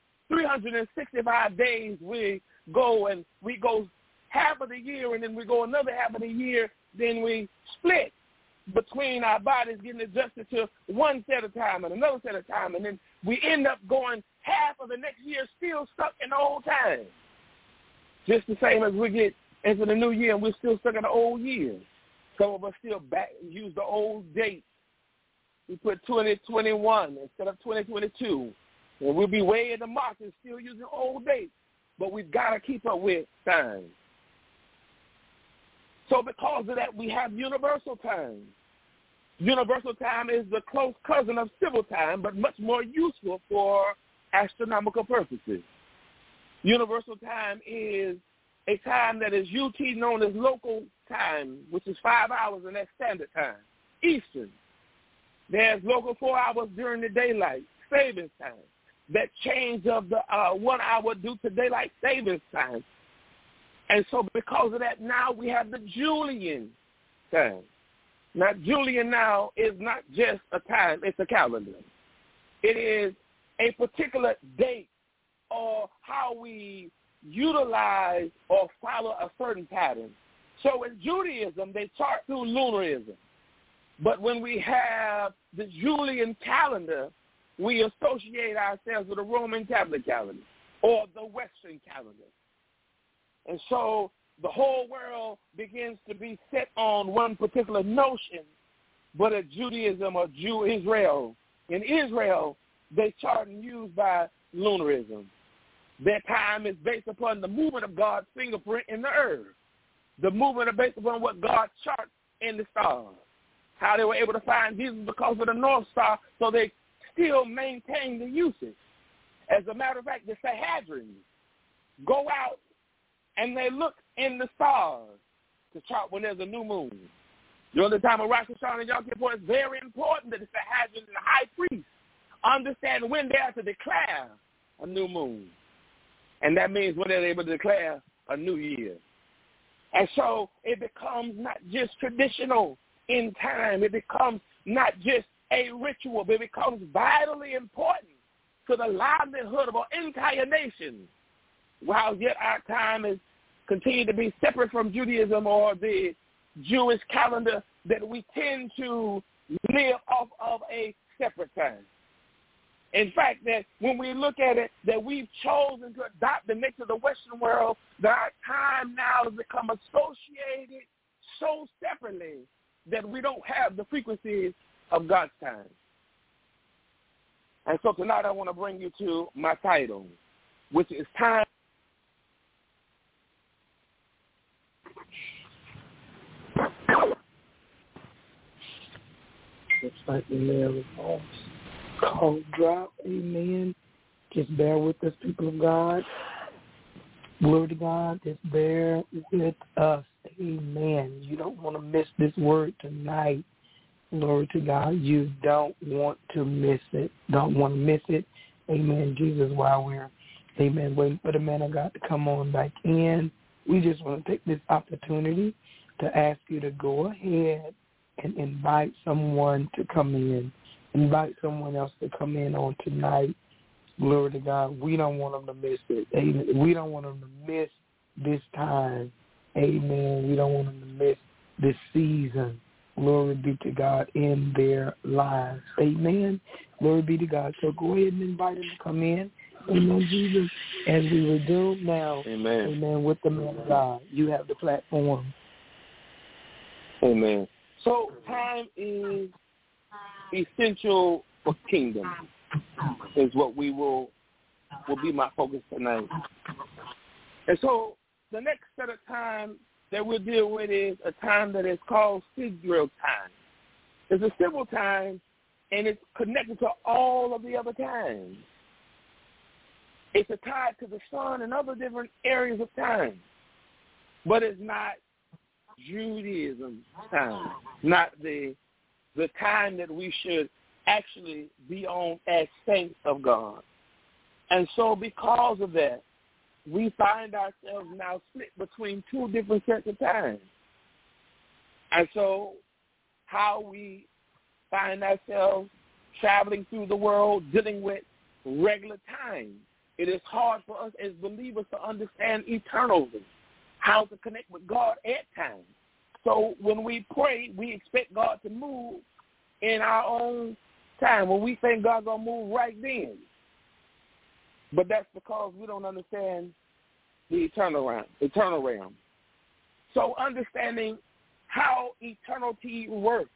365 days we go half of the year, and then we go another half of the year, then we split between our bodies getting adjusted to one set of time and another set of time, and then we end up going half of the next year still stuck in the old time. Just the same as we get into the new year and we're still stuck in the old year. Some of us still use the old date. We put 2021 instead of 2022. And we'll be way in the mark and still using old dates. But we've got to keep up with time. So because of that, we have universal time. Universal time is the close cousin of civil time, but much more useful for astronomical purposes. Universal time is a time that is UT known as local time, which is 5 hours, and that's standard time. Eastern. There's local 4 hours during the daylight savings time. That change of the 1 hour due to daylight savings time. And so because of that, now we have the Julian time. Now, Julian now is not just a time, it's a calendar. It is a particular date or how we utilize or follow a certain pattern. So in Judaism, they chart through lunarism. But when we have the Julian calendar, we associate ourselves with the Roman Catholic calendar or the Western calendar. And so the whole world begins to be set on one particular notion, but a Judaism or Israel. In Israel, they chart and use by lunarism. Their time is based upon the movement of God's fingerprint in the earth. The movement is based upon what God charts in the stars. How they were able to find Jesus because of the North Star, so they still maintain the usage. As a matter of fact, the Sahadrins go out and they look in the stars to chart when there's a new moon. During the time of Rosh Hashanah and Yom Kippur, it's very important that the Sahadrins and the high priest understand when they have to declare a new moon. And that means when they're able to declare a new year. And so it becomes not just traditional in time. It becomes not just a ritual, but it becomes vitally important to the livelihood of an entire nation. While yet our time is continued to be separate from Judaism or the Jewish calendar, that we tend to live off of a separate time. In fact, that when we look at it, that we've chosen to adopt the nature of the Western world, that our time now has become associated so separately that we don't have the frequencies of God's time. And so tonight I want to bring you to my title, which is time. Looks like the mail is off. Call drop. Amen. Just bear with us, people of God. Glory to God. Just bear with us. Amen. You don't want to miss this word tonight. Glory to God. You don't want to miss it. Don't want to miss it. Amen. Jesus, while we're, amen, waiting for the man of God to come on back in, we just want to take this opportunity to ask you to go ahead and invite someone to come in. Invite someone else to come in on tonight. Glory to God. We don't want them to miss it. Amen. We don't want them to miss this time. Amen. We don't want them to miss this season. Glory be to God in their lives. Amen. Glory be to God. So go ahead and invite them to come in. Amen, Jesus. As we resume now, amen. Amen, with the man of God. You have the platform. Amen. So time is essential for kingdom, is what will be my focus tonight. And so the next set of time that we'll deal with is a time that is called Sidriel time. It's a civil time, and it's connected to all of the other times. It's tied to the sun and other different areas of time, but it's not Judaism time, not the time that we should actually be on as saints of God. And so because of that, we find ourselves now split between two different sets of time. And so how we find ourselves traveling through the world, dealing with regular time, it is hard for us as believers to understand eternally how to connect with God at times. So when we pray, we expect God to move in our own time. When we think God's going to move right then. But that's because we don't understand the eternal realm. So understanding how eternity works,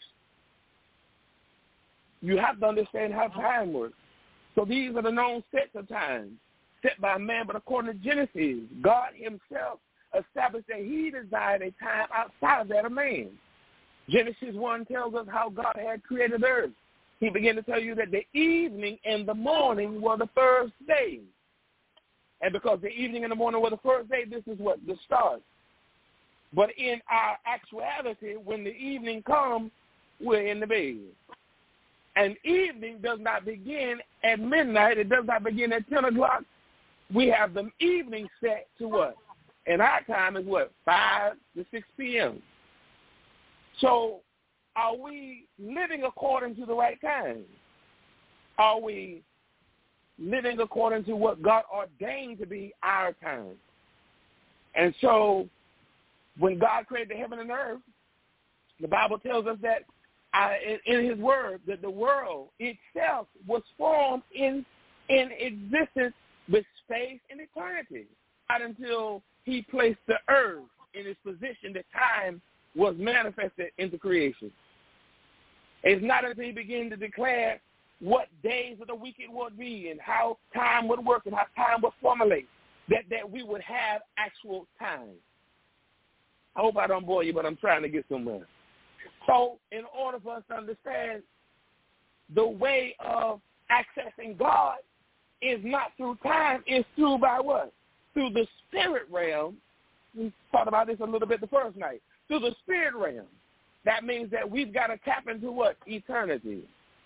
you have to understand how time works. So these are the known sets of time set by man, but according to Genesis, God himself established that he desired a time outside of that of man. Genesis 1 tells us how God had created the earth. He began to tell you that the evening and the morning were the first day. And because the evening and the morning were the first day, this is what? The start. But in our actuality, when the evening comes, we're in the bed. And evening does not begin at midnight. It does not begin at 10 o'clock. We have the evening set to what? And our time is what? 5 to 6 p.m. So are we living according to the right time? Are we living according to what God ordained to be our time? And so when God created the heaven and earth, the Bible tells us that in his word, that the world itself was formed in existence with space and eternity. Not until he placed the earth in its position that time was manifested into creation. It's not until he began to declare what days of the week it would be and how time would work and how time would formulate that we would have actual time. I hope I don't bore you, but I'm trying to get somewhere. So in order for us to understand the way of accessing God is not through time, it's through by what? Through the spirit realm. We talked about this a little bit the first night. Through the spirit realm. That means that we've got to tap into what? Eternity.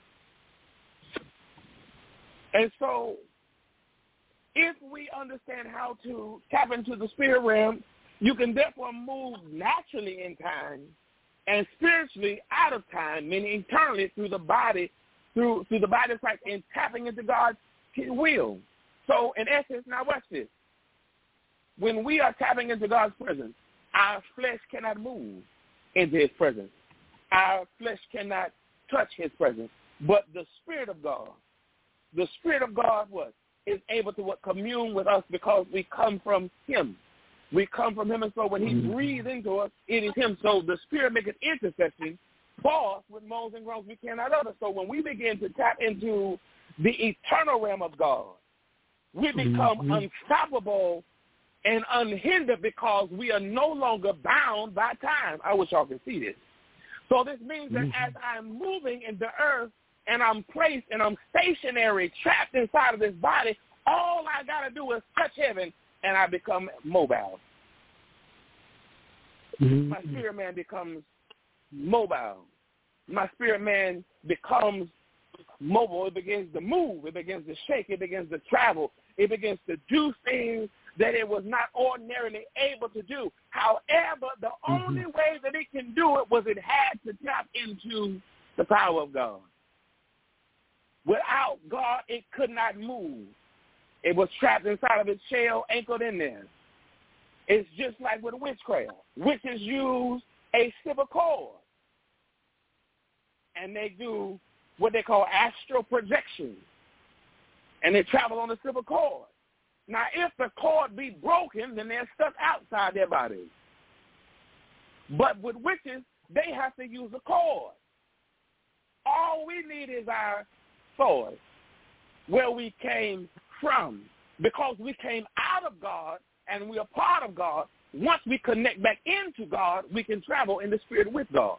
And so if we understand how to tap into the spirit realm, you can therefore move naturally in time and spiritually out of time, meaning eternally through the body, through the body of Christ, and tapping into God's will. So in essence, now watch this. When we are tapping into God's presence, our flesh cannot move into his presence. Our flesh cannot touch his presence. But the Spirit of God, what? Is able to commune with us because we come from him. We come from him, and so when he breathes into us, it is him. So the Spirit makes an intercession for us with moans and groans we cannot utter. So when we begin to tap into the eternal realm of God, We become unstoppable and unhindered because we are no longer bound by time. I wish y'all could see this. So this means that as I'm moving in the earth and I'm placed and I'm stationary, trapped inside of this body, all I got to do is touch heaven and I become mobile. My spirit man becomes mobile. My spirit man becomes mobile. It begins to move. It begins to shake. It begins to travel. It begins to do things that it was not ordinarily able to do. However, the only way that it can do it was it had to tap into the power of God. Without God, it could not move. It was trapped inside of its shell, anchored in there. It's just like with witchcraft. Witches use a silver cord, and they do what they call astral projection, and they travel on the silver cord. Now, if the cord be broken, then they're stuck outside their bodies. But with witches, they have to use a cord. All we need is our source, where we came from. Because we came out of God and we are part of God, once we connect back into God, we can travel in the Spirit with God.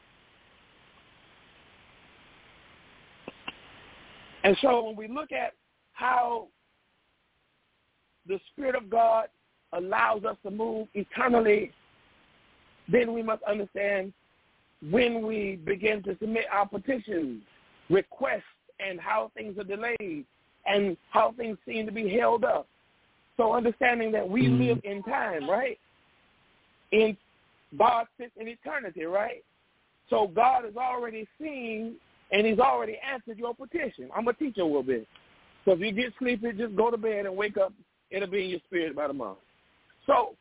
And so when we look at how the Spirit of God allows us to move eternally, then we must understand when we begin to submit our petitions, requests, and how things are delayed and how things seem to be held up. So understanding that we live in time, right? In God sits in eternity, right? So God has already seen and he's already answered your petition. I'm going to teach you a little bit. So if you get sleepy, just go to bed and wake up. It'll be in your spirit by tomorrow. So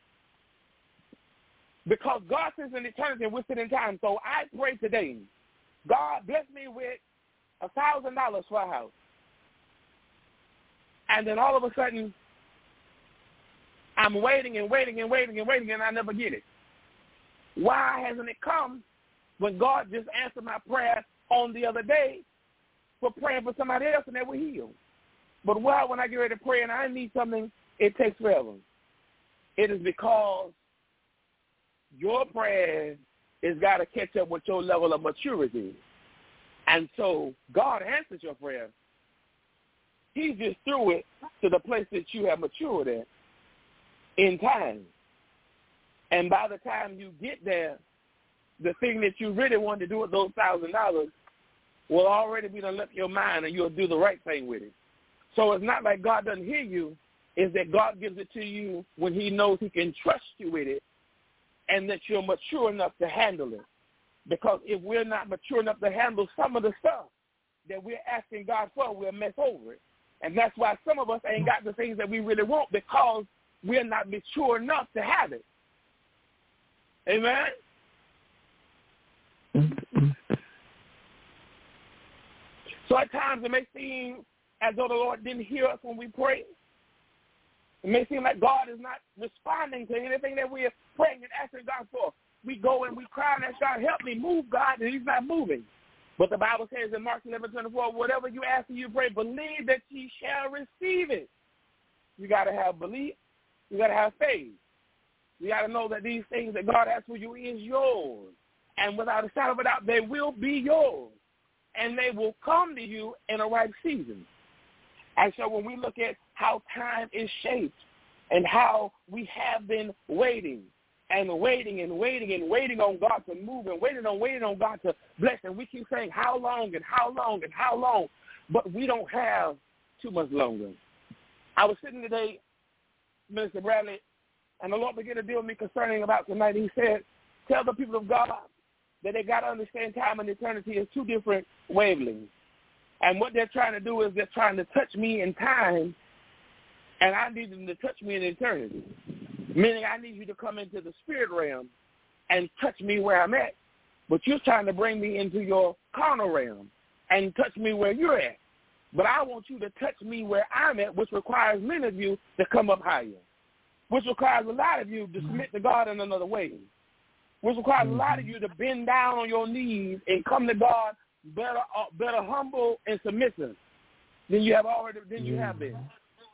because God sits in eternity and we're sitting in time, so I pray today, God bless me with $1,000 for a house. And then all of a sudden, I'm waiting and waiting and waiting and waiting, and I never get it. Why hasn't it come when God just answered my prayer on the other day for praying for somebody else and they were healed? But why, when I get ready to pray and I need something, it takes forever? It is because your prayer has got to catch up with your level of maturity. And so God answers your prayer. He just threw it to the place that you have matured at in time. And by the time you get there, the thing that you really want to do with those $1,000 will already be done left your mind, and you'll do the right thing with it. So it's not like God doesn't hear you. It's that God gives it to you when he knows he can trust you with it and that you're mature enough to handle it. Because if we're not mature enough to handle some of the stuff that we're asking God for, we'll mess over it. And that's why some of us ain't got the things that we really want, because we're not mature enough to have it. Amen? So at times it may seem as though the Lord didn't hear us when we pray. It may seem like God is not responding to anything that we are praying and asking God for. We go and we cry and ask God, help me move, God, and he's not moving. But the Bible says in Mark 11:24, whatever you ask and you pray, believe that ye shall receive it. You got to have belief. You got to have faith. You got to know that these things that God has for you is yours. And without a shadow of a doubt, they will be yours. And they will come to you in a right season. And so when we look at how time is shaped and how we have been waiting and waiting and waiting and waiting on God to move and waiting on God to bless, and we keep saying how long and how long and how long, but we don't have too much longer. I was sitting today, Minister Bradley, and the Lord began to deal with me concerning about tonight. He said, tell the people of God that they got to understand time and eternity is two different wavelengths. And what they're trying to do is they're trying to touch me in time, and I need them to touch me in eternity. Meaning I need you to come into the spirit realm and touch me where I'm at. But you're trying to bring me into your carnal realm and touch me where you're at. But I want you to touch me where I'm at, which requires many of you to come up higher, which requires a lot of you to submit to God in another way, which requires a lot of you to bend down on your knees and come to God better humble and submissive than you have been.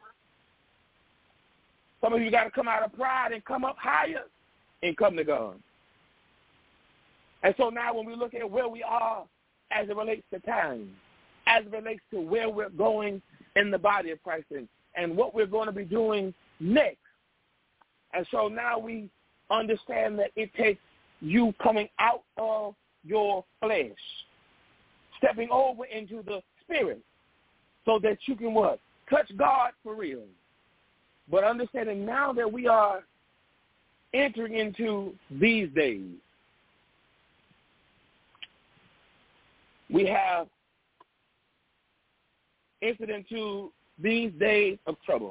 Some of you got to come out of pride and come up higher and come to God. And so now when we look at where we are as it relates to time, as it relates to where we're going in the body of Christ and what we're going to be doing next. And so now we understand that it takes you coming out of your flesh, stepping over into the spirit so that you can what? Touch God for real. But understanding now that we are entering into these days, we have entered into these days of trouble.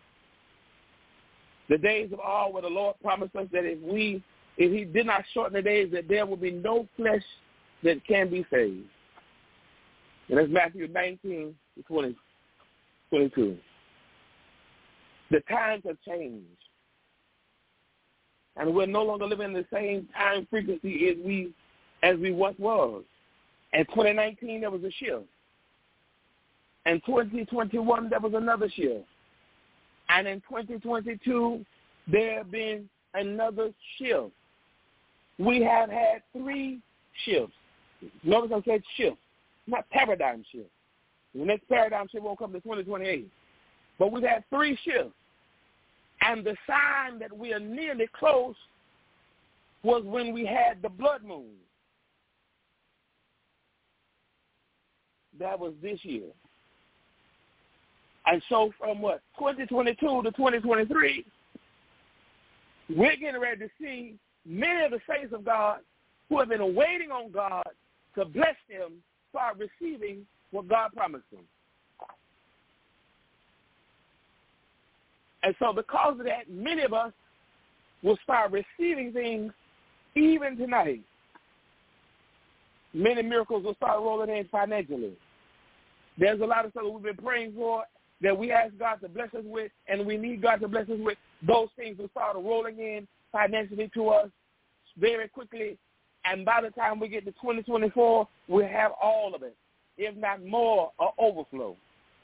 The days of all where the Lord promised us that if he did not shorten the days, that there will be no flesh that can be saved. And that's Matthew 19, 22. The times have changed. And we're no longer living in the same time frequency as we once was. In 2019, there was a shift. In 2021, there was another shift. And in 2022, there have been another shift. We have had 3 shifts. Notice I said shift, not paradigm shift. The next paradigm shift won't come to 2028. But we've had 3 shifts. And the sign that we are nearly close was when we had the blood moon. That was this year. And so from 2022 to 2023, we're getting ready to see many of the saints of God who have been waiting on God to bless them start receiving what God promised them. And so because of that, many of us will start receiving things even tonight. Many miracles will start rolling in financially. There's a lot of stuff that we've been praying for that we ask God to bless us with, and we need God to bless us with. Those things will start rolling in financially to us very quickly, and by the time we get to 2024, we'll have all of it, if not more, or overflow.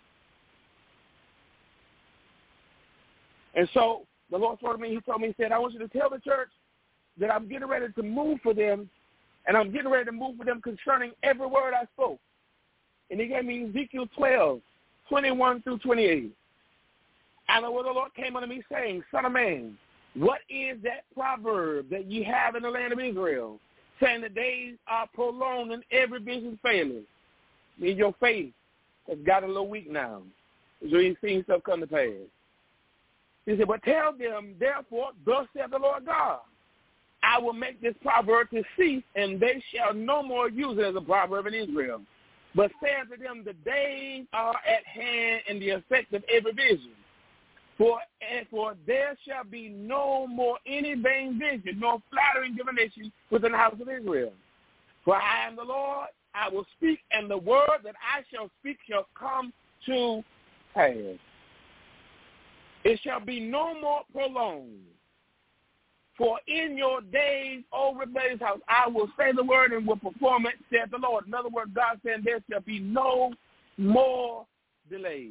And so the Lord told me, he said, I want you to tell the church that I'm getting ready to move for them, and I'm getting ready to move for them concerning every word I spoke. And he gave me Ezekiel 12, 21 through 28. And the word of the Lord came unto me saying, Son of man, what is that proverb that you have in the land of Israel, saying the days are prolonged and every vision failing? In your faith has got a little weak now. So you've seen stuff come to pass. He said, but tell them, therefore, thus saith the Lord God, I will make this proverb to cease, and they shall no more use it as a proverb in Israel. But say unto them, the days are at hand in the effect of every vision. For there shall be no more any vain vision, nor flattering divination within the house of Israel. For I am the Lord, I will speak, and the word that I shall speak shall come to pass. It shall be no more prolonged. For in your days, O rebellious house, I will say the word and will perform it, saith the Lord. In other words, God said there shall be no more delays.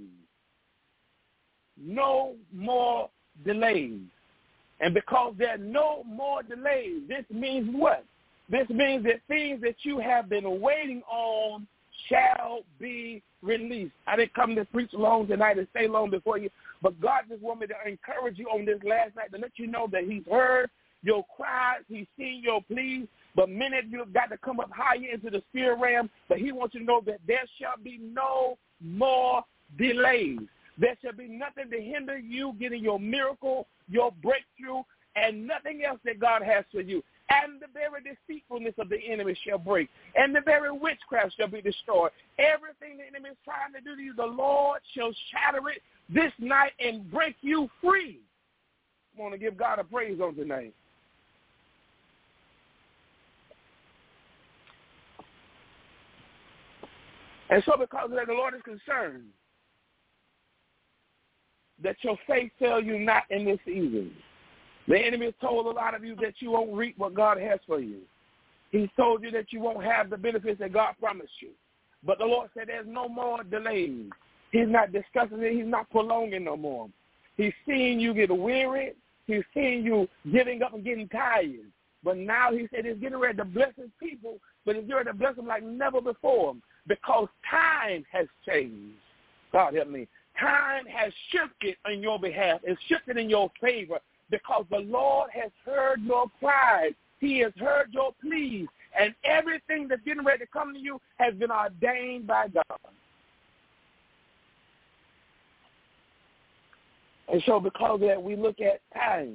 No more delays. And because there are no more delays, this means what? This means that things that you have been waiting on shall be released. I didn't come to preach long tonight and stay long before you, but God just wanted me to encourage you on this last night to let you know that he's heard your cries, he's seen your pleas, but many of you have got to come up higher into the spirit realm, but he wants you to know that there shall be no more delays. There shall be nothing to hinder you getting your miracle, your breakthrough, and nothing else that God has for you. And the very deceitfulness of the enemy shall break, and the very witchcraft shall be destroyed. Everything the enemy is trying to do to you, the Lord shall shatter it this night and break you free. I want to give God a praise on tonight. And so because of that, the Lord is concerned that your faith fail you not in this season. The enemy has told a lot of you that you won't reap what God has for you. He's told you that you won't have the benefits that God promised you. But the Lord said there's no more delays. He's not discussing it. He's not prolonging no more. He's seen you get weary. He's seen you giving up and getting tired. But now he said he's getting ready to bless his people, but he's getting ready to bless them like never before because time has changed. God help me. Time has shifted on your behalf. It's shifted in your favor because the Lord has heard your cries. He has heard your pleas. And everything that's getting ready to come to you has been ordained by God. And so because of that, we look at time.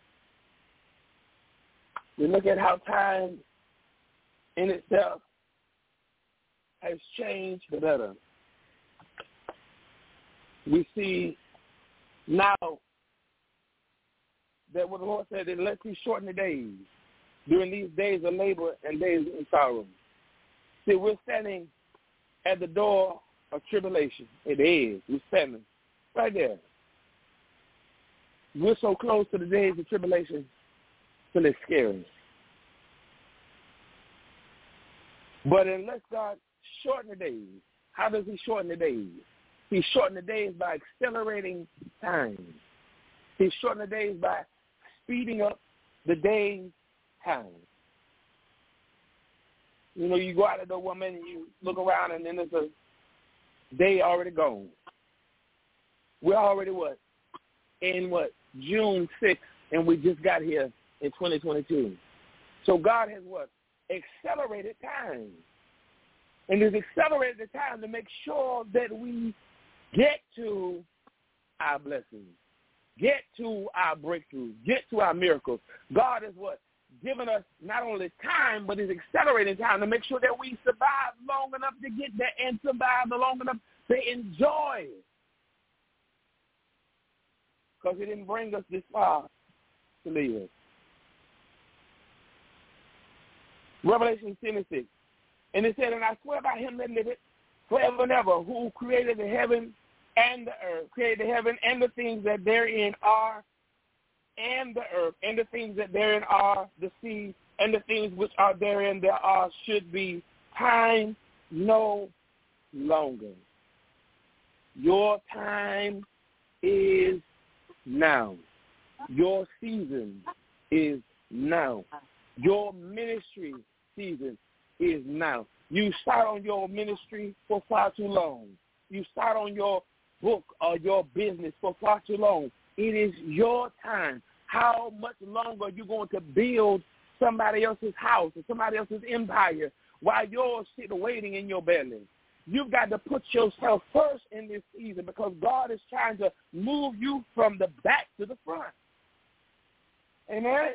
We look at how time in itself has changed for better. We see now that what the Lord said, that let's shorten the days during these days of labor and days of sorrow. See, we're standing at the door of tribulation. It is. We're standing right there. We're so close to the days of tribulation till it's scary. But unless God shorten the days, how does he shorten the days? He shortened the days by accelerating time. He shortened the days by speeding up the days' time. You know, you go out the door one minute, you look around, and then there's a day already gone. We're already June 6th, and we just got here in 2022. So God has accelerated time. And he's accelerated the time to make sure that we get to our blessings, get to our breakthroughs, get to our miracles. God has given us not only time, but he's accelerating time to make sure that we survive long enough to get there and survive long enough to enjoy it. Because he didn't bring us this far to live. Revelation 10:6. And it said, and I swear by him that liveth forever and ever, who created the heaven and the earth, created the heaven and the things that therein are, and the earth, and the things that therein are, the sea, and the things which are therein there are, should be time no longer. Your time is now. Your season is now. Your ministry season is now. You start on your ministry for far too long. You start on your book or your business for far too long. It is your time. How much longer are you going to build somebody else's house or somebody else's empire while yours sit waiting in your belly? You've got to put yourself first in this season because God is trying to move you from the back to the front. Amen?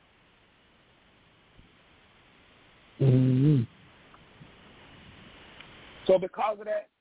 Mm-hmm. So because of that,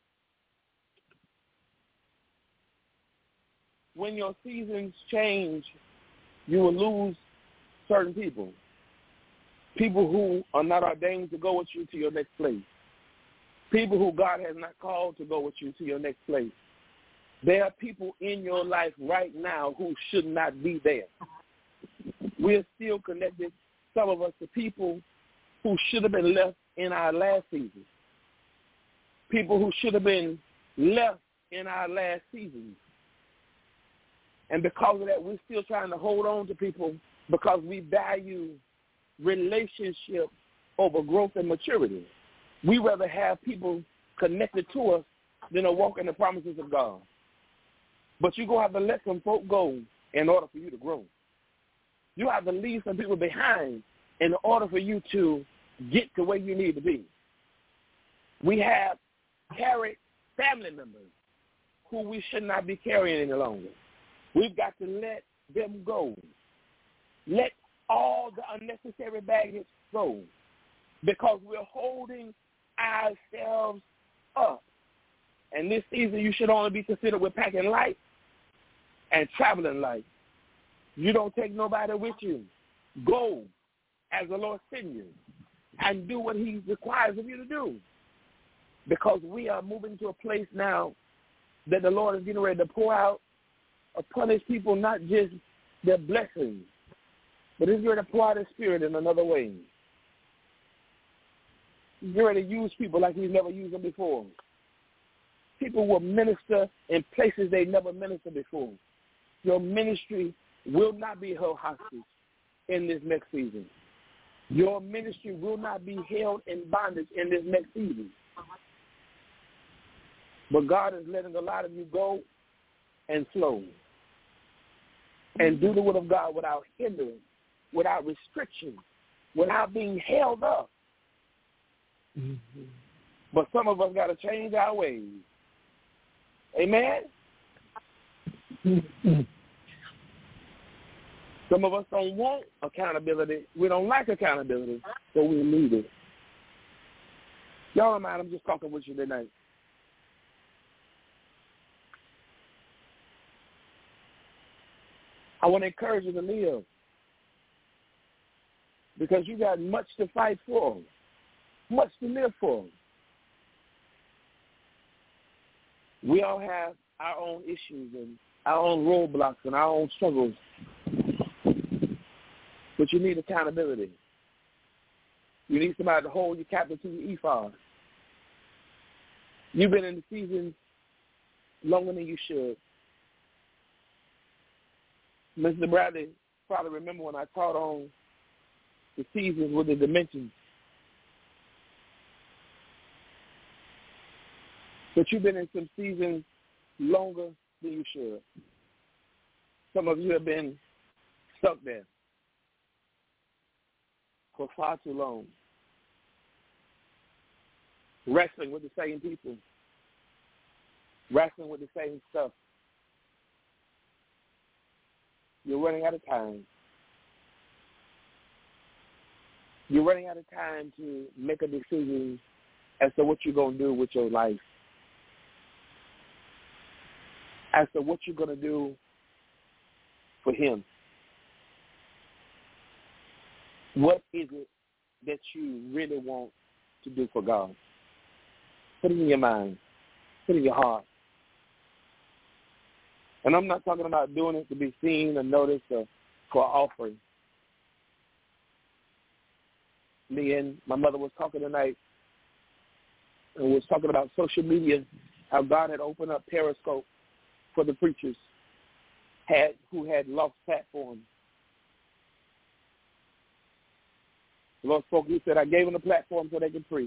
when your seasons change, you will lose certain people. People who are not ordained to go with you to your next place. People who God has not called to go with you to your next place. There are people in your life right now who should not be there. We're still connected, some of us, to people who should have been left in our last season. People who should have been left in our last season. And because of that, we're still trying to hold on to people because we value relationship over growth and maturity. We rather have people connected to us than to walk in the promises of God. But you're going to have to let some folk go in order for you to grow. You have to leave some people behind in order for you to get to where you need to be. We have carried family members who we should not be carrying any longer. We've got to let them go. Let all the unnecessary baggage go because we're holding ourselves up. And this season you should only be considered with packing light and traveling light. You don't take nobody with you. Go as the Lord sends you and do what he requires of you to do. Because we are moving to a place now that the Lord is getting ready to pour out upon his people, not just their blessings, but he's ready to pour out his spirit in another way. He's ready to use people like he's never used them before. People will minister in places they never ministered before. Your ministry will not be held hostage in this next season. Your ministry will not be held in bondage in this next season. But God is letting a lot of you go and flow and do the will of God without hindrance, without restriction, without being held up. Mm-hmm. But some of us got to change our ways. Amen? Mm-hmm. Some of us don't want accountability. We don't like accountability, so we need it. Y'all don't mind, I'm just talking with you tonight. I want to encourage you to live because you got much to fight for, much to live for. We all have our own issues and our own roadblocks and our own struggles, but you need accountability. You need somebody to hold you captive to your ephod. You've been in the season longer than you should. Mr. Bradley probably remember when I taught on the seasons with the dimensions. But you've been in some seasons longer than you should. Some of you have been stuck there for far too long, wrestling with the same people, wrestling with the same stuff. You're running out of time. You're running out of time to make a decision as to what you're going to do with your life, as to what you're going to do for him. What is it that you really want to do for God? Put it in your mind. Put it in your heart. And I'm not talking about doing it to be seen or noticed or for offering. Me and my mother was talking tonight, and we was talking about social media, how God had opened up Periscope for the preachers who had lost platforms. The Lord spoke, he said, I gave them a platform so they could preach.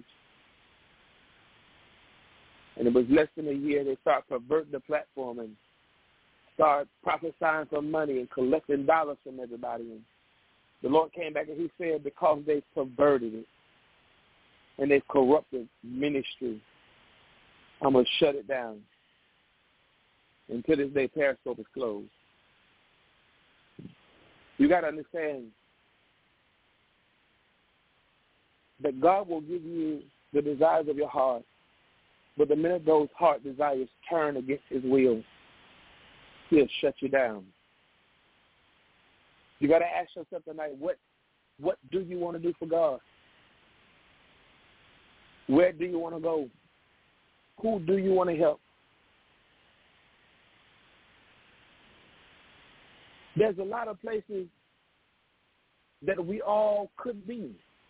And it was less than a year, they started perverting the platform and start prophesying for money and collecting dollars from everybody. And the Lord came back and he said, because they perverted it and they corrupted ministry, I'm going to shut it down. And to this day, Periscope is closed. You got to understand that God will give you the desires of your heart, but the minute those heart desires turn against his will, he'll shut you down. You got to ask yourself tonight, what do you want to do for God? Where do you want to go? Who do you want to help? There's a lot of places that we all could be.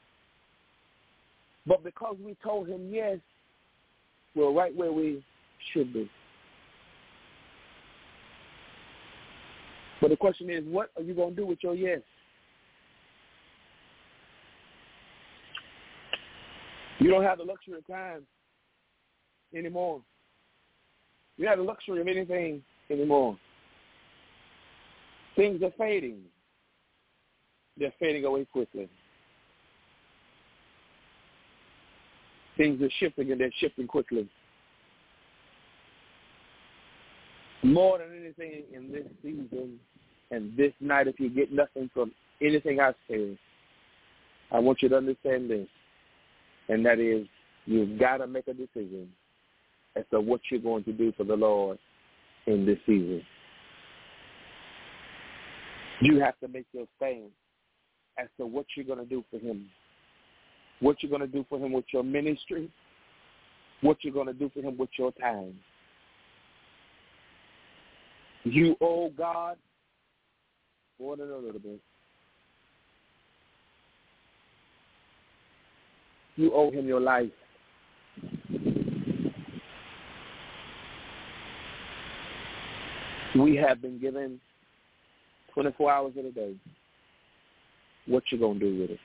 But because we told him yes, we're right where we should be. But the question is, what are you going to do with your yes? You don't have the luxury of time anymore. You have the luxury of anything anymore. Things are fading. They're fading away quickly. Things are shifting, and they're shifting quickly. More than anything in this season and this night, if you get nothing from anything I say, I want you to understand this, and that is you've got to make a decision as to what you're going to do for the Lord in this season. You have to make your stand as to what you're going to do for him. What you're going to do for him with your ministry. What you're going to do for him with your time. You owe God more than a little bit. You owe him your life. We have been given 24 hours of the day. What you going to do with it?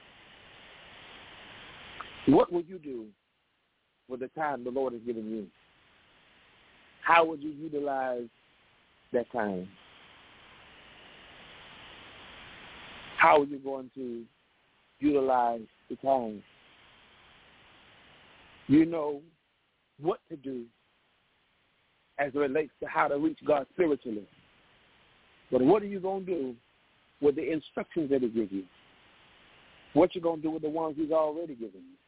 What will you do with the time the Lord has given you? How would you utilize that time? How are you going to utilize the time? You know what to do as it relates to how to reach God spiritually. But what are you going to do with the instructions that He gives you? What you going to do with the ones He's already given you?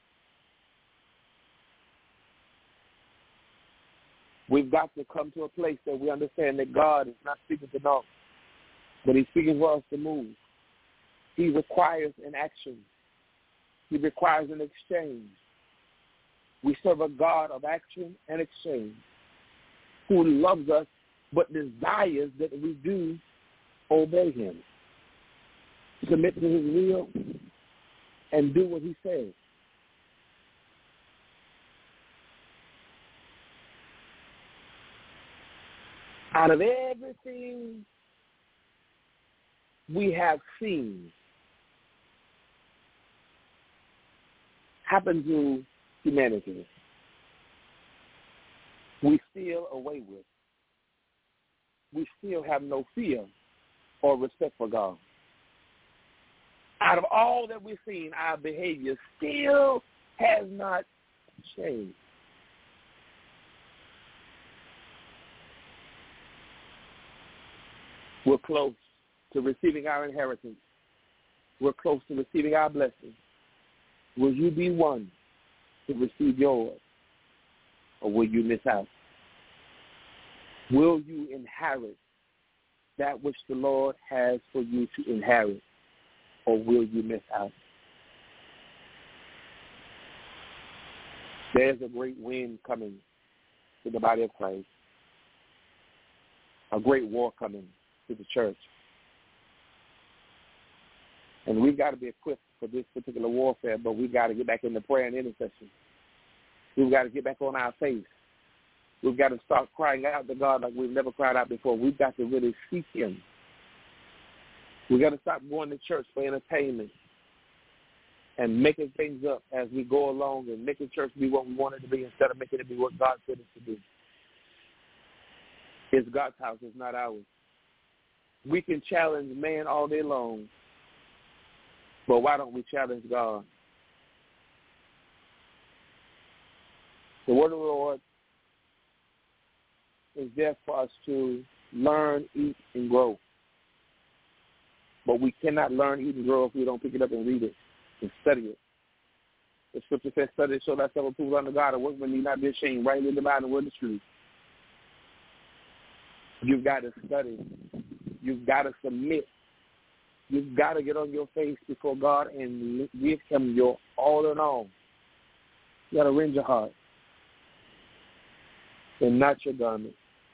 We've got to come to a place that we understand that God is not speaking to us, but He's speaking for us to move. He requires an action. He requires an exchange. We serve a God of action and exchange who loves us but desires that we do obey Him, submit to His will, and do what He says. Out of everything we have seen happen to humanity, we still away with. We still have no fear or respect for God. Out of all that we've seen, our behavior still has not changed. We're close to receiving our inheritance. We're close to receiving our blessing. Will you be one to receive yours, or will you miss out? Will you inherit that which the Lord has for you to inherit, or will you miss out? There's a great wind coming to the body of Christ, a great war coming to the church. And we've got to be equipped for this particular warfare, but we've got to get back into prayer and intercession. We've got to get back on our face. We've got to start crying out to God like we've never cried out before. We've got to really seek Him. We've got to stop going to church for entertainment and making things up as we go along and making church be what we want it to be instead of making it be what God said it to be. It's God's house. It's not ours. We can challenge man all day long, but why don't we challenge God? The word of the Lord is there for us to learn, eat, and grow. But we cannot learn, eat, and grow if we don't pick it up and read it and study it. The scripture says, study, show thyself approved unto God, a workman need not be ashamed, rightly dividing the word of truth. You've got to study. You've got to submit. You've got to get on your face before God and give Him your all in all. You got to rend your heart and not your garment.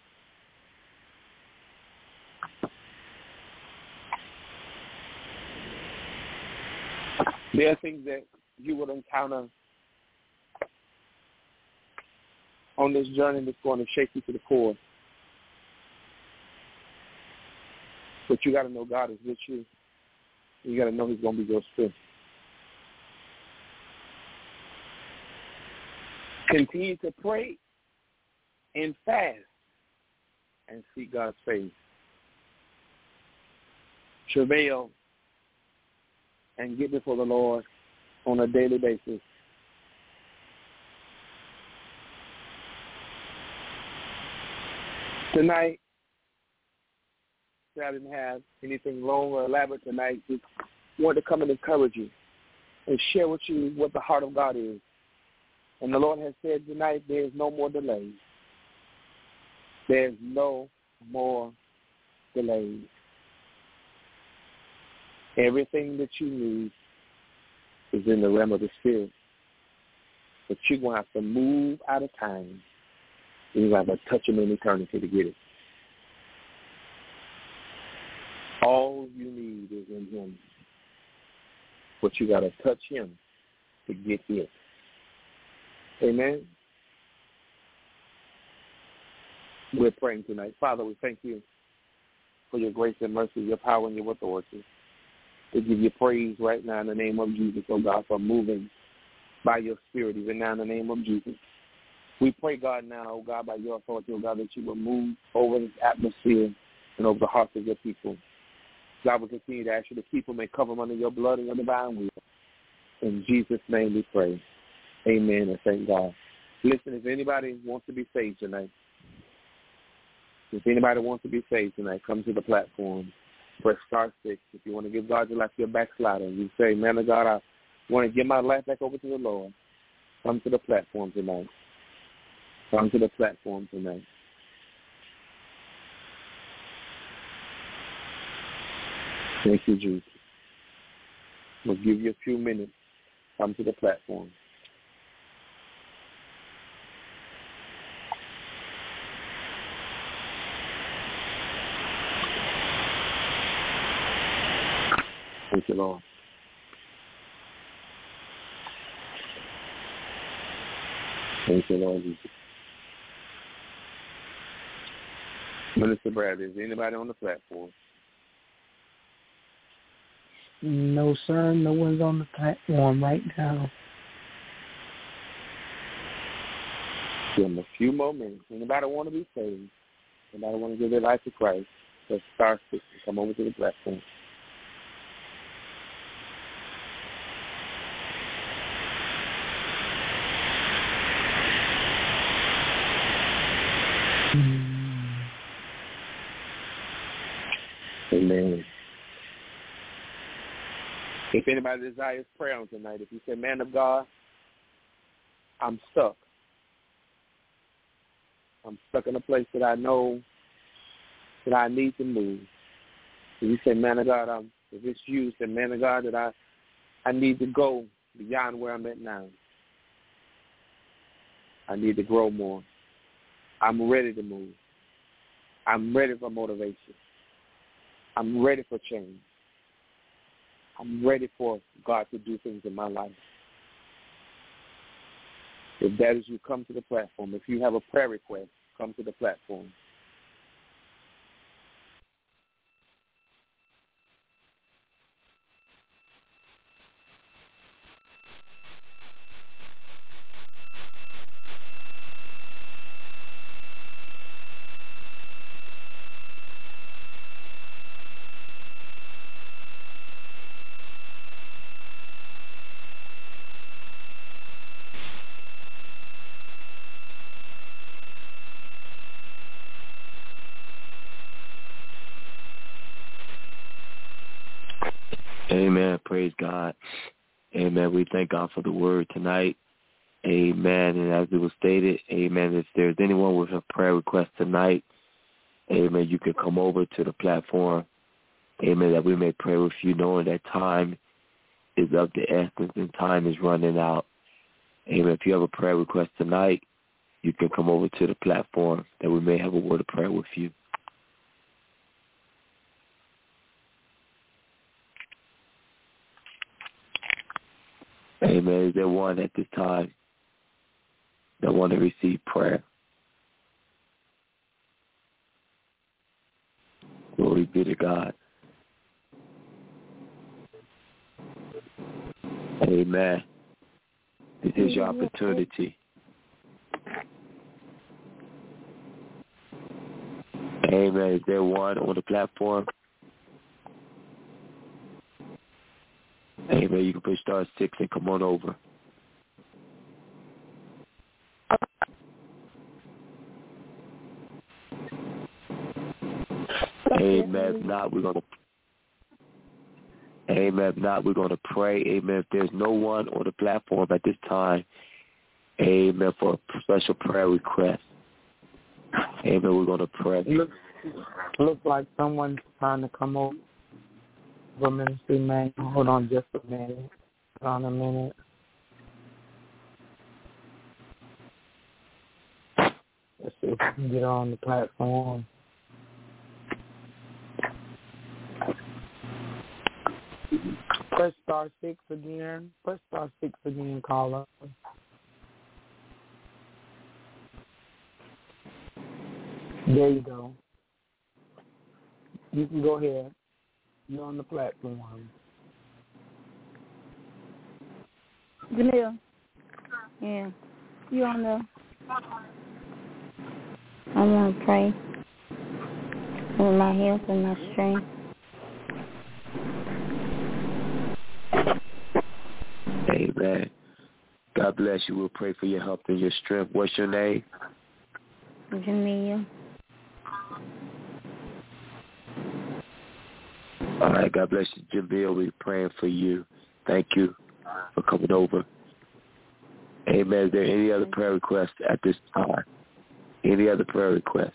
There are things that you will encounter on this journey that's going to shake you to the core. But you got to know God is with you. You got to know He's going to be your strength. Continue to pray and fast and seek God's face. Travail and get before the Lord on a daily basis. Tonight, I didn't have anything long or elaborate tonight. Just wanted to come and encourage you and share with you what the heart of God is. And the Lord has said tonight, there is no more delays. There's no more delays. Everything that you need is in the realm of the Spirit. But you're going to have to move out of time. And you're going to have to touch Him in eternity to get it. All you need is in Him. But you got to touch Him to get it. Amen? We're praying tonight. Father, we thank you for your grace and mercy, your power and your authority. We give you praise right now in the name of Jesus, oh God, for moving by your spirit, even now in the name of Jesus. We pray, God, now, oh God, by your authority, oh God, that you will move over this atmosphere and over the hearts of your people. God, we continue to ask you to keep them and cover them under your blood and your divine will. In Jesus' name we pray. Amen and thank God. Listen, if anybody wants to be saved tonight, come to the platform. Press star 6. If you want to give God your life, you're a backslider. You say, man of God, I want to give my life back over to the Lord. Come to the platform tonight. Come to the platform tonight. Thank you, Jesus. We'll give you a few minutes. Come to the platform. Thank you, Lord. Thank you, Lord Jesus. Minister Brad, is anybody on the platform? No, sir. No one's on the platform right now. Give them a few more minutes. Anybody want to be saved? Anybody want to give their life to Christ? Press star 6 and come over to the platform. Amen. If anybody desires prayer on tonight, if you say, man of God, I'm stuck. I'm stuck in a place that I know that I need to move. If you say, man of God, if it's you, say, man of God, that I need to go beyond where I'm at now. I need to grow more. I'm ready to move. I'm ready for motivation. I'm ready for change. I'm ready for God to do things in my life. If that is you, come to the platform. If you have a prayer request, come to the platform. Amen. Praise God. Amen. We thank God for the word tonight. Amen. And as it was stated, amen, if there's anyone with a prayer request tonight, amen, you can come over to the platform. Amen, that we may pray with you, knowing that time is of the essence and time is running out. Amen. If you have a prayer request tonight, you can come over to the platform that we may have a word of prayer with you. Amen. Is there one at this time that want to receive prayer? Glory be to God. Amen. This is your opportunity. Amen. Is there one on the platform? Amen. You can push star 6 and come on over. Amen. If not, we're going to. Amen. If not, we're going to pray. Amen. If there's no one on the platform at this time, amen, for a special prayer request, amen, we're going to pray. Looks like someone's trying to come over. Ministry, man. Hold on just a minute. Hold on a minute. Let's see if we can get on the platform. Press star 6 again. Press star 6 again, caller. There you go. You can go ahead. You're on the platform. Jamil. Yeah. You on the... I want to pray for my health and my strength. Amen. God bless you. We'll pray for your health and your strength. What's your name? Jamil. All right. God bless you, Jamil. We're praying for you. Thank you for coming over. Amen. Is there any other prayer requests at this time? Any other prayer requests?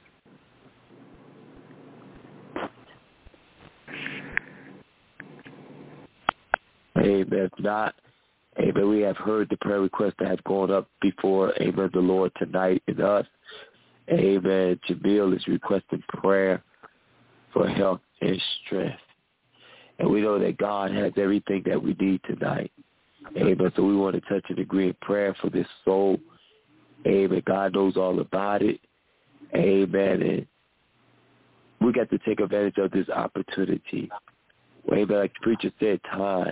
Amen. If not, amen, we have heard the prayer requests that have gone up before, amen, the Lord tonight in us. Amen. Jamil is requesting prayer for health and strength. And we know that God has everything that we need tonight. Amen. So we want to touch and agree in prayer for this soul. Amen. God knows all about it. Amen. And we got to take advantage of this opportunity. Amen. Like the preacher said, time.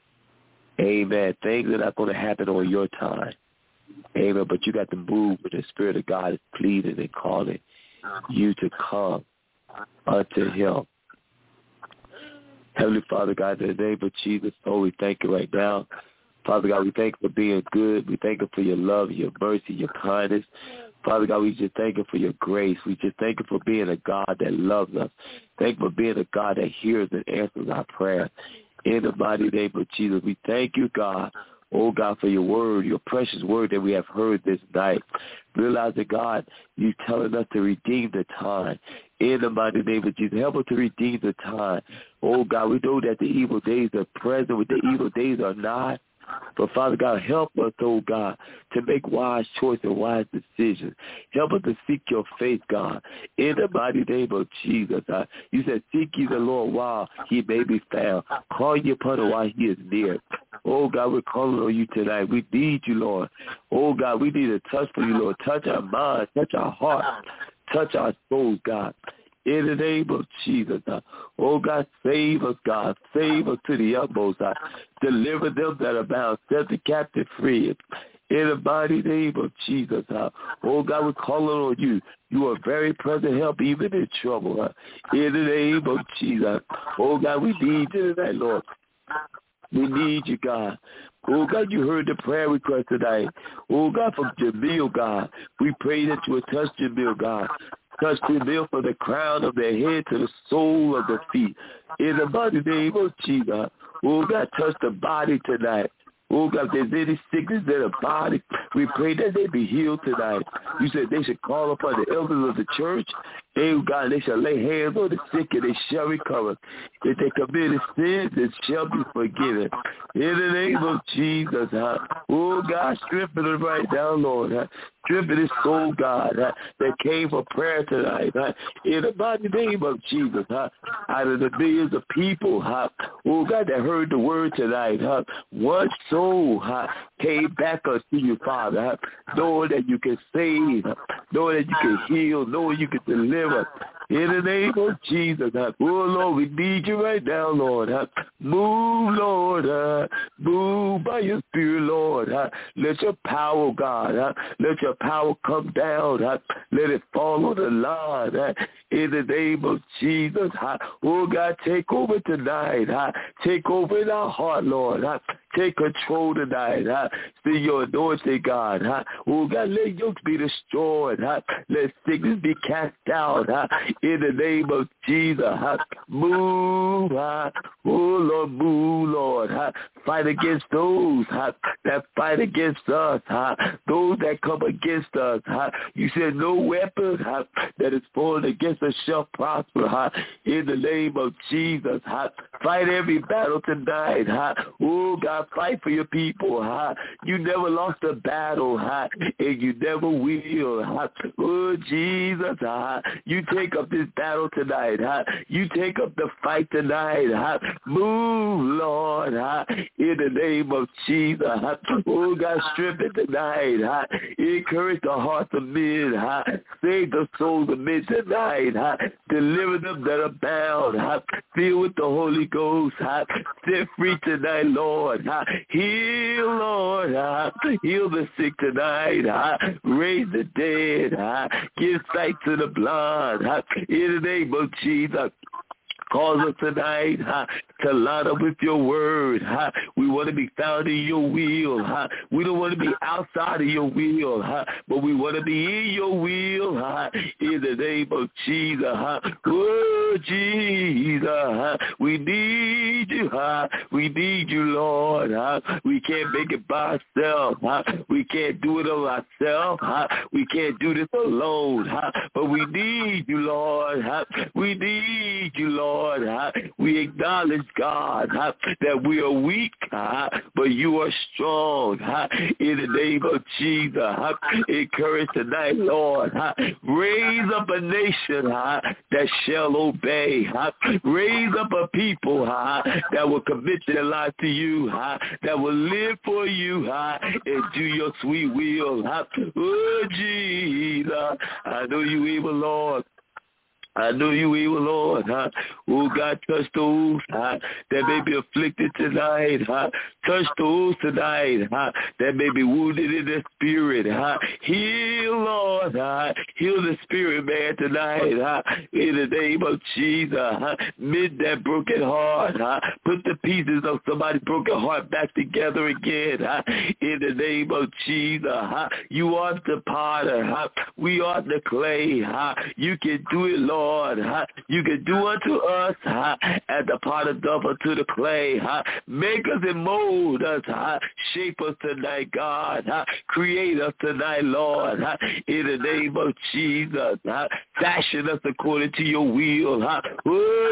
Amen. Things are not going to happen on your time. Amen. But you got to move when the Spirit of God is pleading and calling you to come unto Him. Heavenly Father God, in the name of Jesus, oh, we thank you right now. Father God, we thank you for being good. We thank you for your love, your mercy, your kindness. Father God, we just thank you for your grace. We just thank you for being a God that loves us. Thank you for being a God that hears and answers our prayers. In the mighty name of Jesus, we thank you, God. Oh, God, for your word, your precious word that we have heard this night. Realize that, God, you telling us to redeem the time. In the mighty name of Jesus, help us to redeem the time. Oh, God, we know that the evil days are present, but the evil days are not. But, Father God, help us, oh, God, to make wise choices and wise decisions. Help us to seek your faith, God, in the mighty name of Jesus. You said, seek ye the Lord while he may be found. Call ye upon him while he is near. Oh, God, we're calling on you tonight. We need you, Lord. Oh, God, we need a touch for you, Lord. Touch our minds, touch our hearts, touch our souls, God. In the name of Jesus, oh God, save us, God. Save us to the utmost, God. Deliver them that are bound. Set the captive free. In the mighty name of Jesus, oh God, we're calling on you. You are very present help even in trouble. In the name of Jesus, oh God, we need you tonight, Lord. We need you, God. Oh, God, you heard the prayer request tonight. Oh, God, from Jamil, God. We pray that you would touch Jamil, God. Touch Jamil from the crown of their head to the sole of their feet. In the mighty name of Jesus. Oh, God, touch the body tonight. Oh, God, if there's any sickness in the body, we pray that they be healed tonight. You said they should call upon the elders of the church. Oh, God, they shall lay hands on the sick and they shall recover. If they committed sins, it shall be forgiven. In the name of Jesus, oh, God, strengthen them right now, Lord. Strengthen his soul, God, that came for prayer tonight. In the mighty name of Jesus, out of the millions of people, oh, God, that heard the word tonight, one soul came back unto you, Father, knowing that you can save, knowing that you can heal, knowing you can deliver. In the name of Jesus, oh, Lord, we need you right now, Lord. Move, Lord. Move by your Spirit, Lord. Let your power, God, let your power come down. Let it fall on the line. In the name of Jesus, oh, God, take over tonight. Take over in our heart, Lord. Take control tonight. See your anointing, God. Oh, God, let yokes be destroyed. Let sickness be cast out. In the name of Jesus, move. Oh, Lord, move, Lord. Fight against those that fight against us. Those that come against us. You said no weapon that is formed against us shall prosper. In the name of Jesus, fight every battle tonight. Oh, God. fight for your people. You never lost a battle, and you never will. Oh, Jesus, you take up this battle tonight. You take up the fight tonight. Move, Lord, in the name of Jesus. Oh, God, strengthen tonight. Encourage the hearts of men. Save the souls of men tonight. Deliver them that are bound. Fill with the Holy Ghost. Set free tonight, Lord. Heal, Lord. Heal the sick tonight. Raise the dead. Give sight to the blind. In the name of Jesus. Cause us tonight to line up with your word. We want to be found in your will. We don't want to be outside of your will, but we want to be in your will. In the name of Jesus. Oh, Jesus. We need you. We need you, Lord. We can't make it by ourselves. We can't do it on ourselves. We can't do this alone. But we need you, Lord. We need you, Lord. We acknowledge, God, that we are weak, but you are strong. In the name of Jesus, encourage tonight, Lord. Raise up a nation that shall obey. Raise up a people that will commit their life to you, that will live for you and do your sweet will. Oh, Jesus, I know you able, Lord. I know you will, Lord. Oh, God, touch those that may be afflicted tonight. Touch those tonight that may be wounded in the spirit. Heal, Lord. Heal the spirit, man, tonight. In the name of Jesus. Mend that broken heart. Put the pieces of somebody's broken heart back together again. In the name of Jesus. You are the potter. We are the clay. You can do it, Lord. You can do unto us as the potter doth unto the clay. Make us and mold us. Shape us tonight, God. Create us tonight, Lord. In the name of Jesus. Fashion us according to your will. Oh,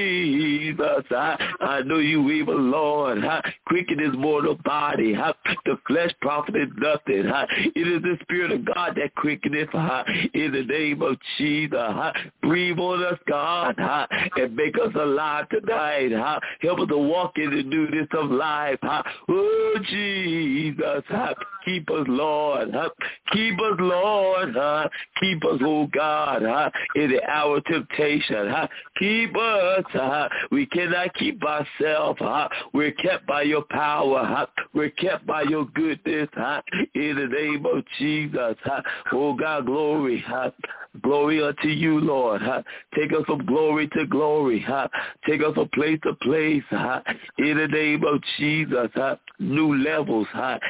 Jesus. I know you evil, Lord. Quicken his mortal body. The flesh profiteth nothing. It is the Spirit of God that quickeneth. In the name of Jesus. Breathe on us, God, and make us alive tonight. Help us to walk in the newness of life. Oh, Jesus, keep us, Lord. Keep us, Lord. Keep us, oh God, in the hour of temptation. Keep us. We cannot keep ourselves. We're kept by your power. We're kept by your goodness. In the name of Jesus. Oh, God, glory. Glory unto you, Lord. Take us from glory to glory. Take us from place to place. In the name of Jesus. New levels.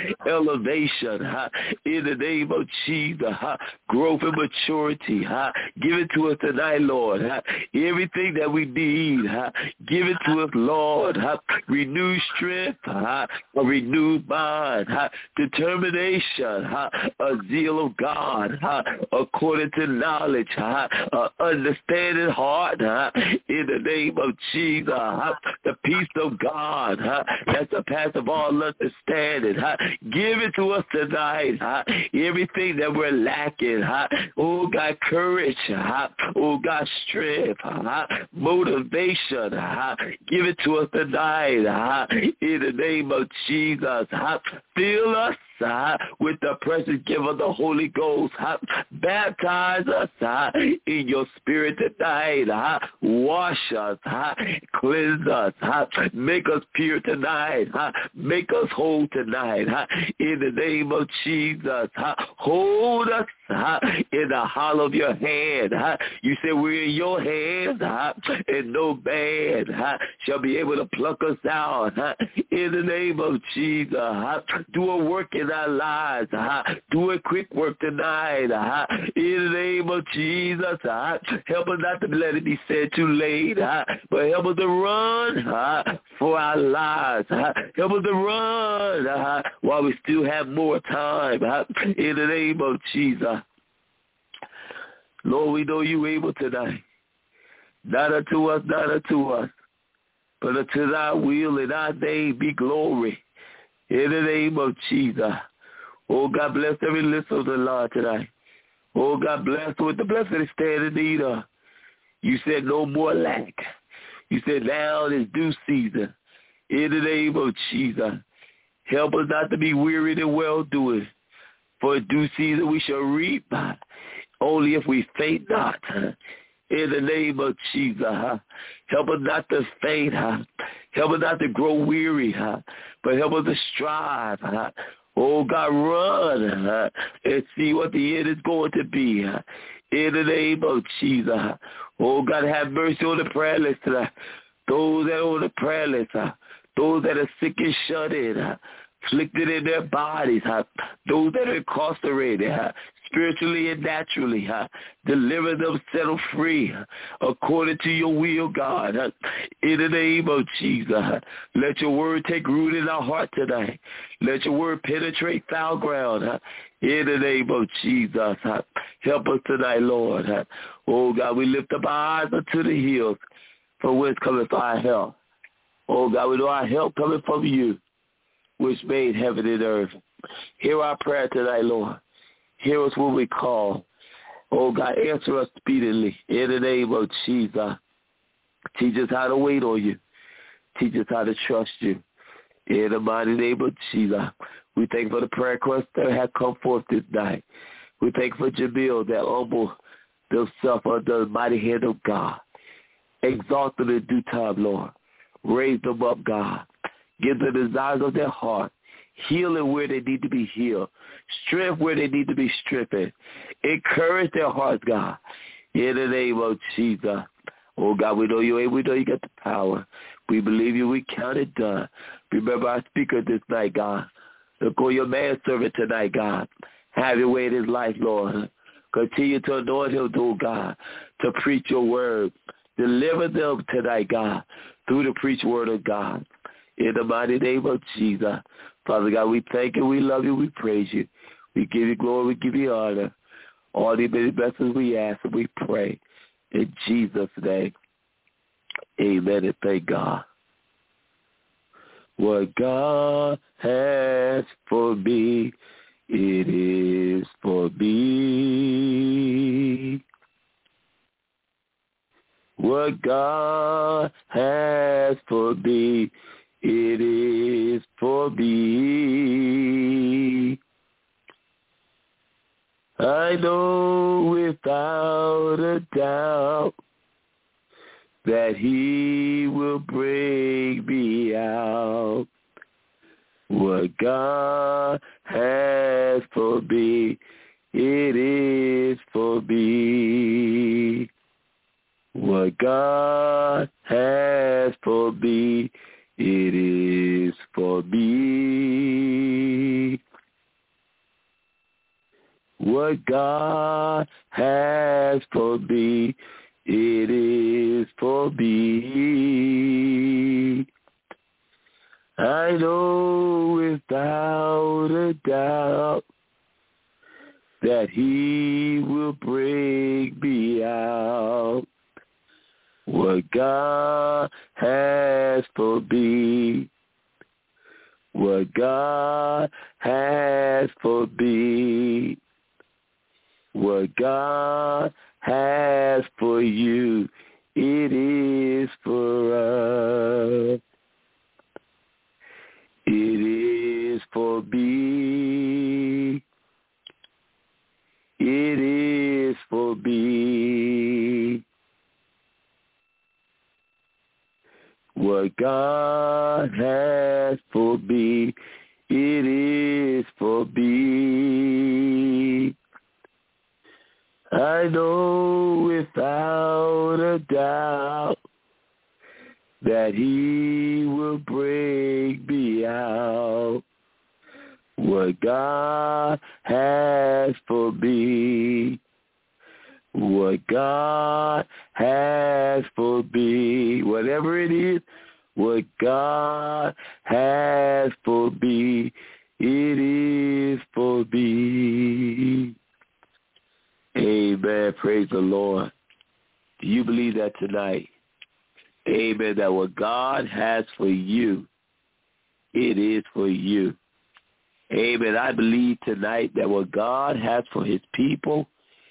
Elevation. In the name of Jesus. Growth and maturity. Give it to us tonight, Lord. Everything that we need. Give it to us, Lord. Renewed strength. A renewed mind. Determination. A zeal of God. According to knowledge. Understanding heart. In the name of Jesus. The peace of God. That surpasses all understanding. Give it to us tonight. Everything that we're lacking. Oh, God, courage. Oh, God, strength. Motivation. Give it to us tonight. In the name of Jesus. Fill us with the precious gift of the Holy Ghost. Baptize us in your spirit tonight. Wash us. Cleanse us. Make us pure tonight. Make us whole tonight. In the name of Jesus. Hold us in the hollow of your hand. You say we're in your hands, and no man shall be able to pluck us out. In the name of Jesus. Do a work in our lives. Do a quick work tonight. In the name of Jesus. Help us not to let it be said too late, but help us to run for our lives. Help us to run while we still have more time. In the name of Jesus. Lord, we know you able tonight. Not unto us, but unto thy will and thy name be glory. In the name of Jesus. Oh, God bless every listener of the Lord tonight. Oh, God bless with the blessing they stand in need of. You said no more lack. You said now is due season. In the name of Jesus. Help us not to be weary and well-doing. For in due season we shall reap, only if we faint not. In the name of Jesus. Help us not to faint. Help us not to grow weary, but help us to strive. Oh, God, run and see what the end is going to be. In the name of Jesus. Oh, God, have mercy on the prayer list tonight. Those that are on the prayer list, those that are sick and shut in, afflicted in their bodies, those that are incarcerated, spiritually and naturally, deliver them, set them free, according to your will, God. In the name of Jesus, let your word take root in our heart tonight. Let your word penetrate foul ground. In the name of Jesus, help us tonight, Lord. Oh, God, we lift up our eyes unto the hills, from whence cometh our help. Oh, God, we know our help coming from you, which made heaven and earth. Hear our prayer tonight, Lord. Hear us when we call. Oh, God, answer us speedily. In the name of Jesus. Teach us how to wait on you. Teach us how to trust you. In the mighty name of Jesus. We thank you for the prayer requests that have come forth this night. We thank you for Jamil that humble themselves under the mighty hand of God. Exalt them in due time, Lord. Raise them up, God. Give them the desires of their heart. Healing where they need to be healed. Strength where they need to be strengthened. Encourage their hearts, God. In the name of Jesus. Oh, God, we know you're able. We know you got the power. We believe you. We count it done. Remember our speaker this night, God. Look on your manservant tonight, God. Have your way in his life, Lord. Continue to anoint him, oh God, to preach your word. Deliver them tonight, God, through the preached word of God. In the mighty name of Jesus. Father God, we thank you, we love you, we praise you. We give you glory, we give you honor. All the many blessings we ask and we pray. In Jesus' name. Amen and thank God. What God has for me, it is for me. What God has for me, it is for me. I know without a doubt that he will bring me out. What God has for me, it is for me. What God has for me, it is for me. What God has for me, it is for me. I know without a doubt that he will bring me out. What God has for me, what God has for me, what God has for you, it is for us. It is for me. It is for me. What God has for me, it is for me. I know without a doubt that he will bring me out. What God has for me, what God has for me, whatever it is, what God has for me, it is for me. Amen. Praise the Lord. Do you believe that tonight? Amen. That what God has for you, it is for you. Amen. I believe tonight that what God has for his people,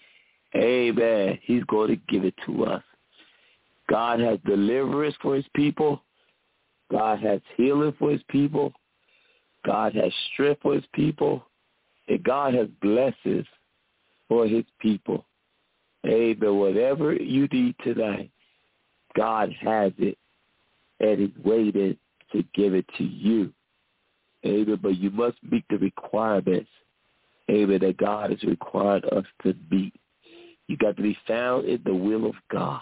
amen, he's going to give it to us. God has deliverance for his people. God has healing for his people. God has strength for his people. And God has blessings for his people. Amen. Whatever you need tonight, God has it, and he's waiting to give it to you. Amen. But you must meet the requirements, amen, that God has required us to meet. You got to be found in the will of God.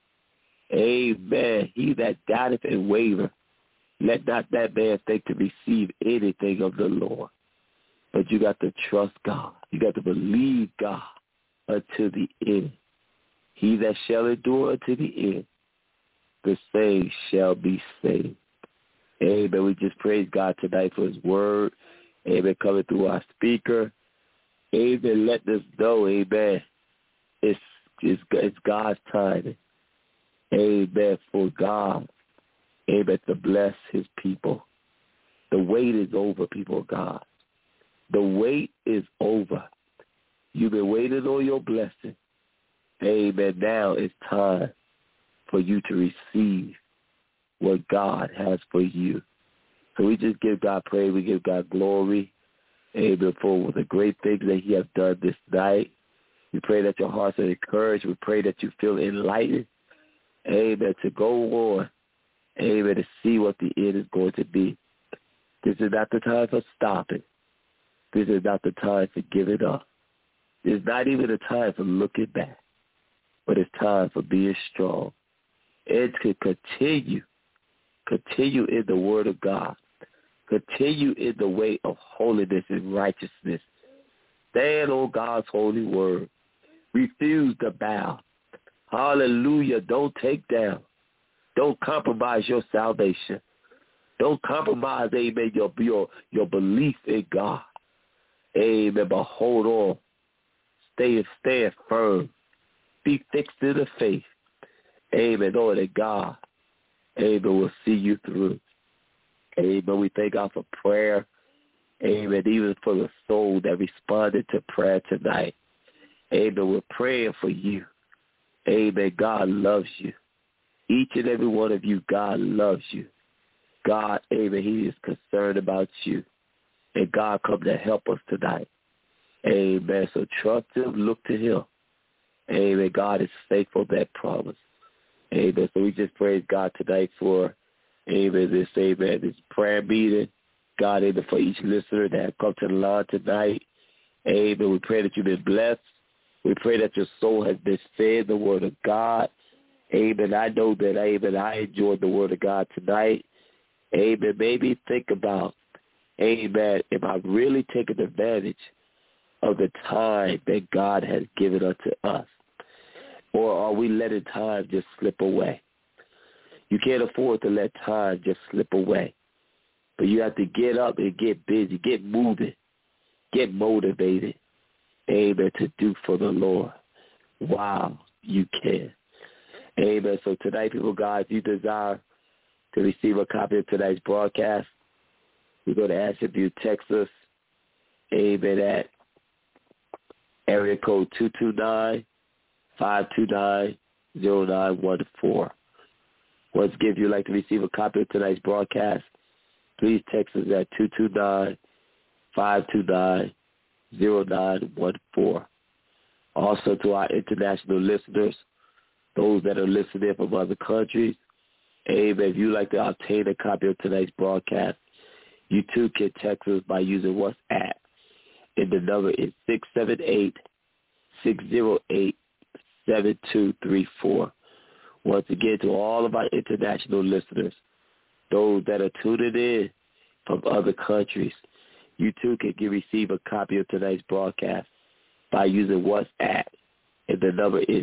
Amen. He that doubteth and waver, let not that man think to receive anything of the Lord. But you got to trust God. You got to believe God until the end. He that shall endure unto the end, the same shall be saved. Amen. We just praise God tonight for his word. Amen. Coming through our speaker. Amen. Let us know, amen, it's God's timing. Amen. For God, amen, to bless his people. The wait is over, people of God. The wait is over. You've been waiting on your blessing. Amen. Now it's time for you to receive what God has for you. So we just give God praise. We give God glory. Amen. For the great things that he has done this night. We pray that your hearts are encouraged. We pray that you feel enlightened. Amen. To go on. Amen. To see what the end is going to be. This is not the time for stopping. This is not the time for giving up. It's not even the time for looking back. But it's time for being strong. And to continue in the word of God. Continue in the way of holiness and righteousness. Stand on God's holy word. Refuse to bow. Hallelujah. Don't take down. Don't compromise your salvation. Don't compromise, amen, your belief in God. Amen. But hold on. Stand firm. Be fixed in the faith. Amen. Knowing that God, amen, will see you through. Amen. We thank God for prayer. Amen. Even for the soul that responded to prayer tonight. Amen. We're praying for you. Amen. God loves you. Each and every one of you, God loves you. God, amen, he is concerned about you. And God come to help us tonight. Amen. So trust him. Look to him. Amen. God is faithful, that promise. Amen. So we just praise God tonight for, amen, this prayer meeting. God, amen, for each listener that have come to the line tonight. Amen. We pray that you've been blessed. We pray that your soul has been fed the word of God. Amen. I know that, amen, I enjoyed the word of God tonight. Amen. Maybe think about, amen, if I've really taken advantage of the time that God has given unto us. Or are we letting time just slip away? You can't afford to let time just slip away. But you have to get up and get busy, get moving, get motivated, amen, to do for the Lord while you can. Amen. So tonight, people, God, if you desire to receive a copy of tonight's broadcast, we're going to ask if you text us, amen, at area code 229-529-0914. Once again, if you'd like to receive a copy of tonight's broadcast, please text us at 229-529-0914. Also to our international listeners, those that are listening from other countries, amen, if you'd like to obtain a copy of tonight's broadcast, you too can text us by using WhatsApp. And the number is 678-608-7234. Once again, to all of our international listeners, those that are tuning in from other countries, you too can receive a copy of tonight's broadcast by using WhatsApp. And the number is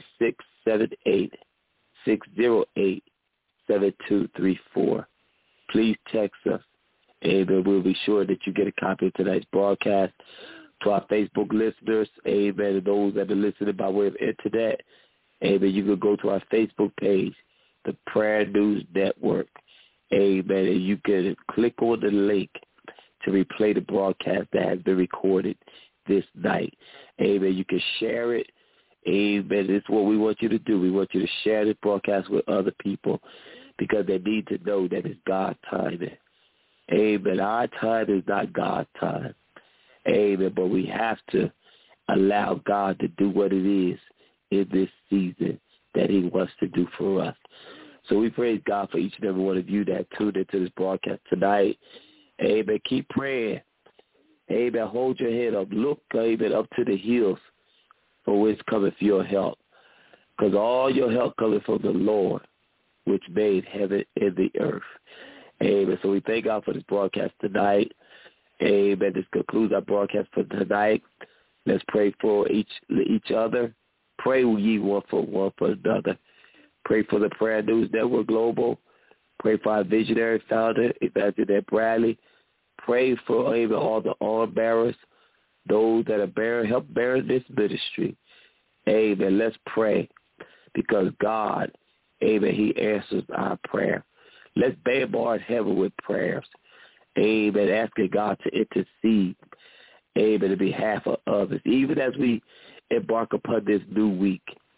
678-608-7234. Please text us, and we'll be sure that you get a copy of tonight's broadcast. To our Facebook listeners, amen, and those that are listening by way of internet, amen, you can go to our Facebook page, the Prayer News Network, Amen. And you can click on the link to replay the broadcast that has been recorded this night. Amen. You can share it. Amen. This is what we want you to do. We want you to share this broadcast with other people because they need to know that it's God's timing. Amen. Our time is not God's time. Amen. But we have to allow God to do what it is in this season that he wants to do for us. So we praise God for each and every one of you that tuned into this broadcast tonight. Amen. Keep praying. Amen. Hold your head up. Look, amen, up to the hills for which cometh your help. Because all your help cometh from the Lord, which made heaven and the earth. Amen. So we thank God for this broadcast tonight. Amen. This concludes our broadcast for tonight. Let's pray for each other. Pray ye one for another. Pray for the Prayer News Network Global. Pray for our visionary founder, Evangelist Bradley. Pray for amen, all the arm bearers, those that are help bear this ministry. Amen. Let's pray because God, amen, he answers our prayer. Let's bombard heaven with prayers. Amen. Asking God to intercede. Amen. On behalf of others. Even as we embark upon this new week.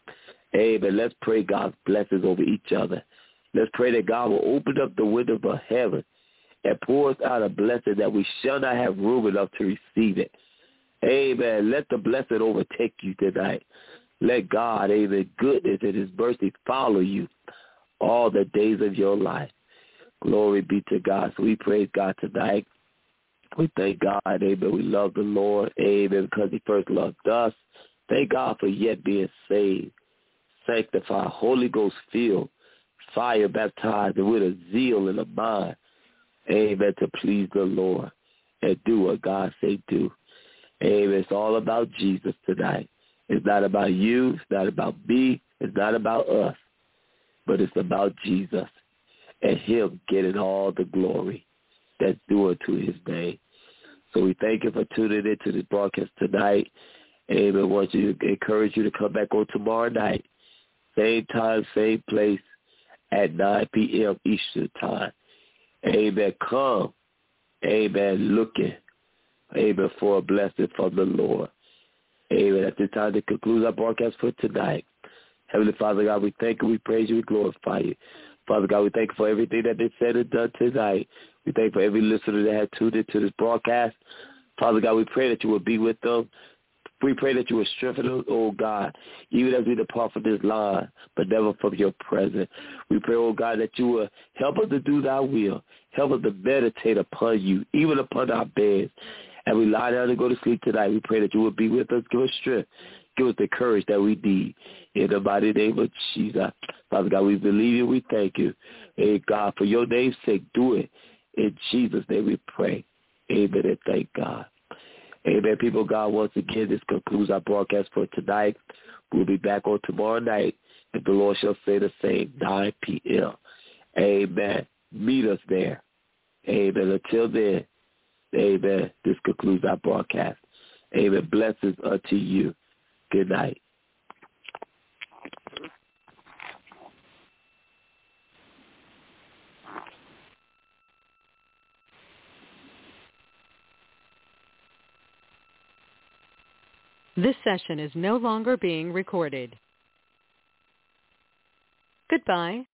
Amen. Let's pray God's blessings over each other. Let's pray that God will open up the window of heaven and pour us out a blessing that we shall not have room enough to receive it. Amen. Let the blessing overtake you tonight. Let God, amen, goodness and his mercy follow you all the days of your life. Glory be to God. So we praise God tonight. We thank God, amen. We love the Lord, amen, because he first loved us. Thank God for yet being saved, sanctified, Holy Ghost filled, fire baptized, and with a zeal and a mind, amen, to please the Lord and do what God say do. Amen. It's all about Jesus tonight. It's not about you. It's not about me. It's not about us. But it's about Jesus and him getting all the glory that's due unto his name. So we thank you for tuning into this broadcast tonight. Amen. I want to encourage you to come back on tomorrow night. Same time, same place at 9 p.m. Eastern time. Amen. Come. Amen. Looking. Amen. For a blessing from the Lord. Amen. At this time, to conclude our broadcast for tonight. Heavenly Father God, we thank you, we praise you, we glorify you. Father God, we thank you for everything that they said and done tonight. We thank you for every listener that had tuned into this broadcast. Father God, we pray that you will be with them. We pray that you will strengthen us, oh God, even as we depart from this line, but never from your presence. We pray, oh God, that you will help us to do thy will. Help us to meditate upon you, even upon our beds. And we lie down and go to sleep tonight. We pray that you will be with us. Give us strength. Give us the courage that we need. In the mighty name of Jesus. Father God, we believe you. We thank you. Hey, God, for your name's sake, do it. In Jesus' name we pray. Amen and thank God. Amen. People of God, once again, this concludes our broadcast for tonight. We'll be back on tomorrow night, if the Lord shall say the same, 9 p.m. Amen. Meet us there. Amen. Until then, amen. This concludes our broadcast. Amen. Blessings unto you. Good night. This session is no longer being recorded. Goodbye.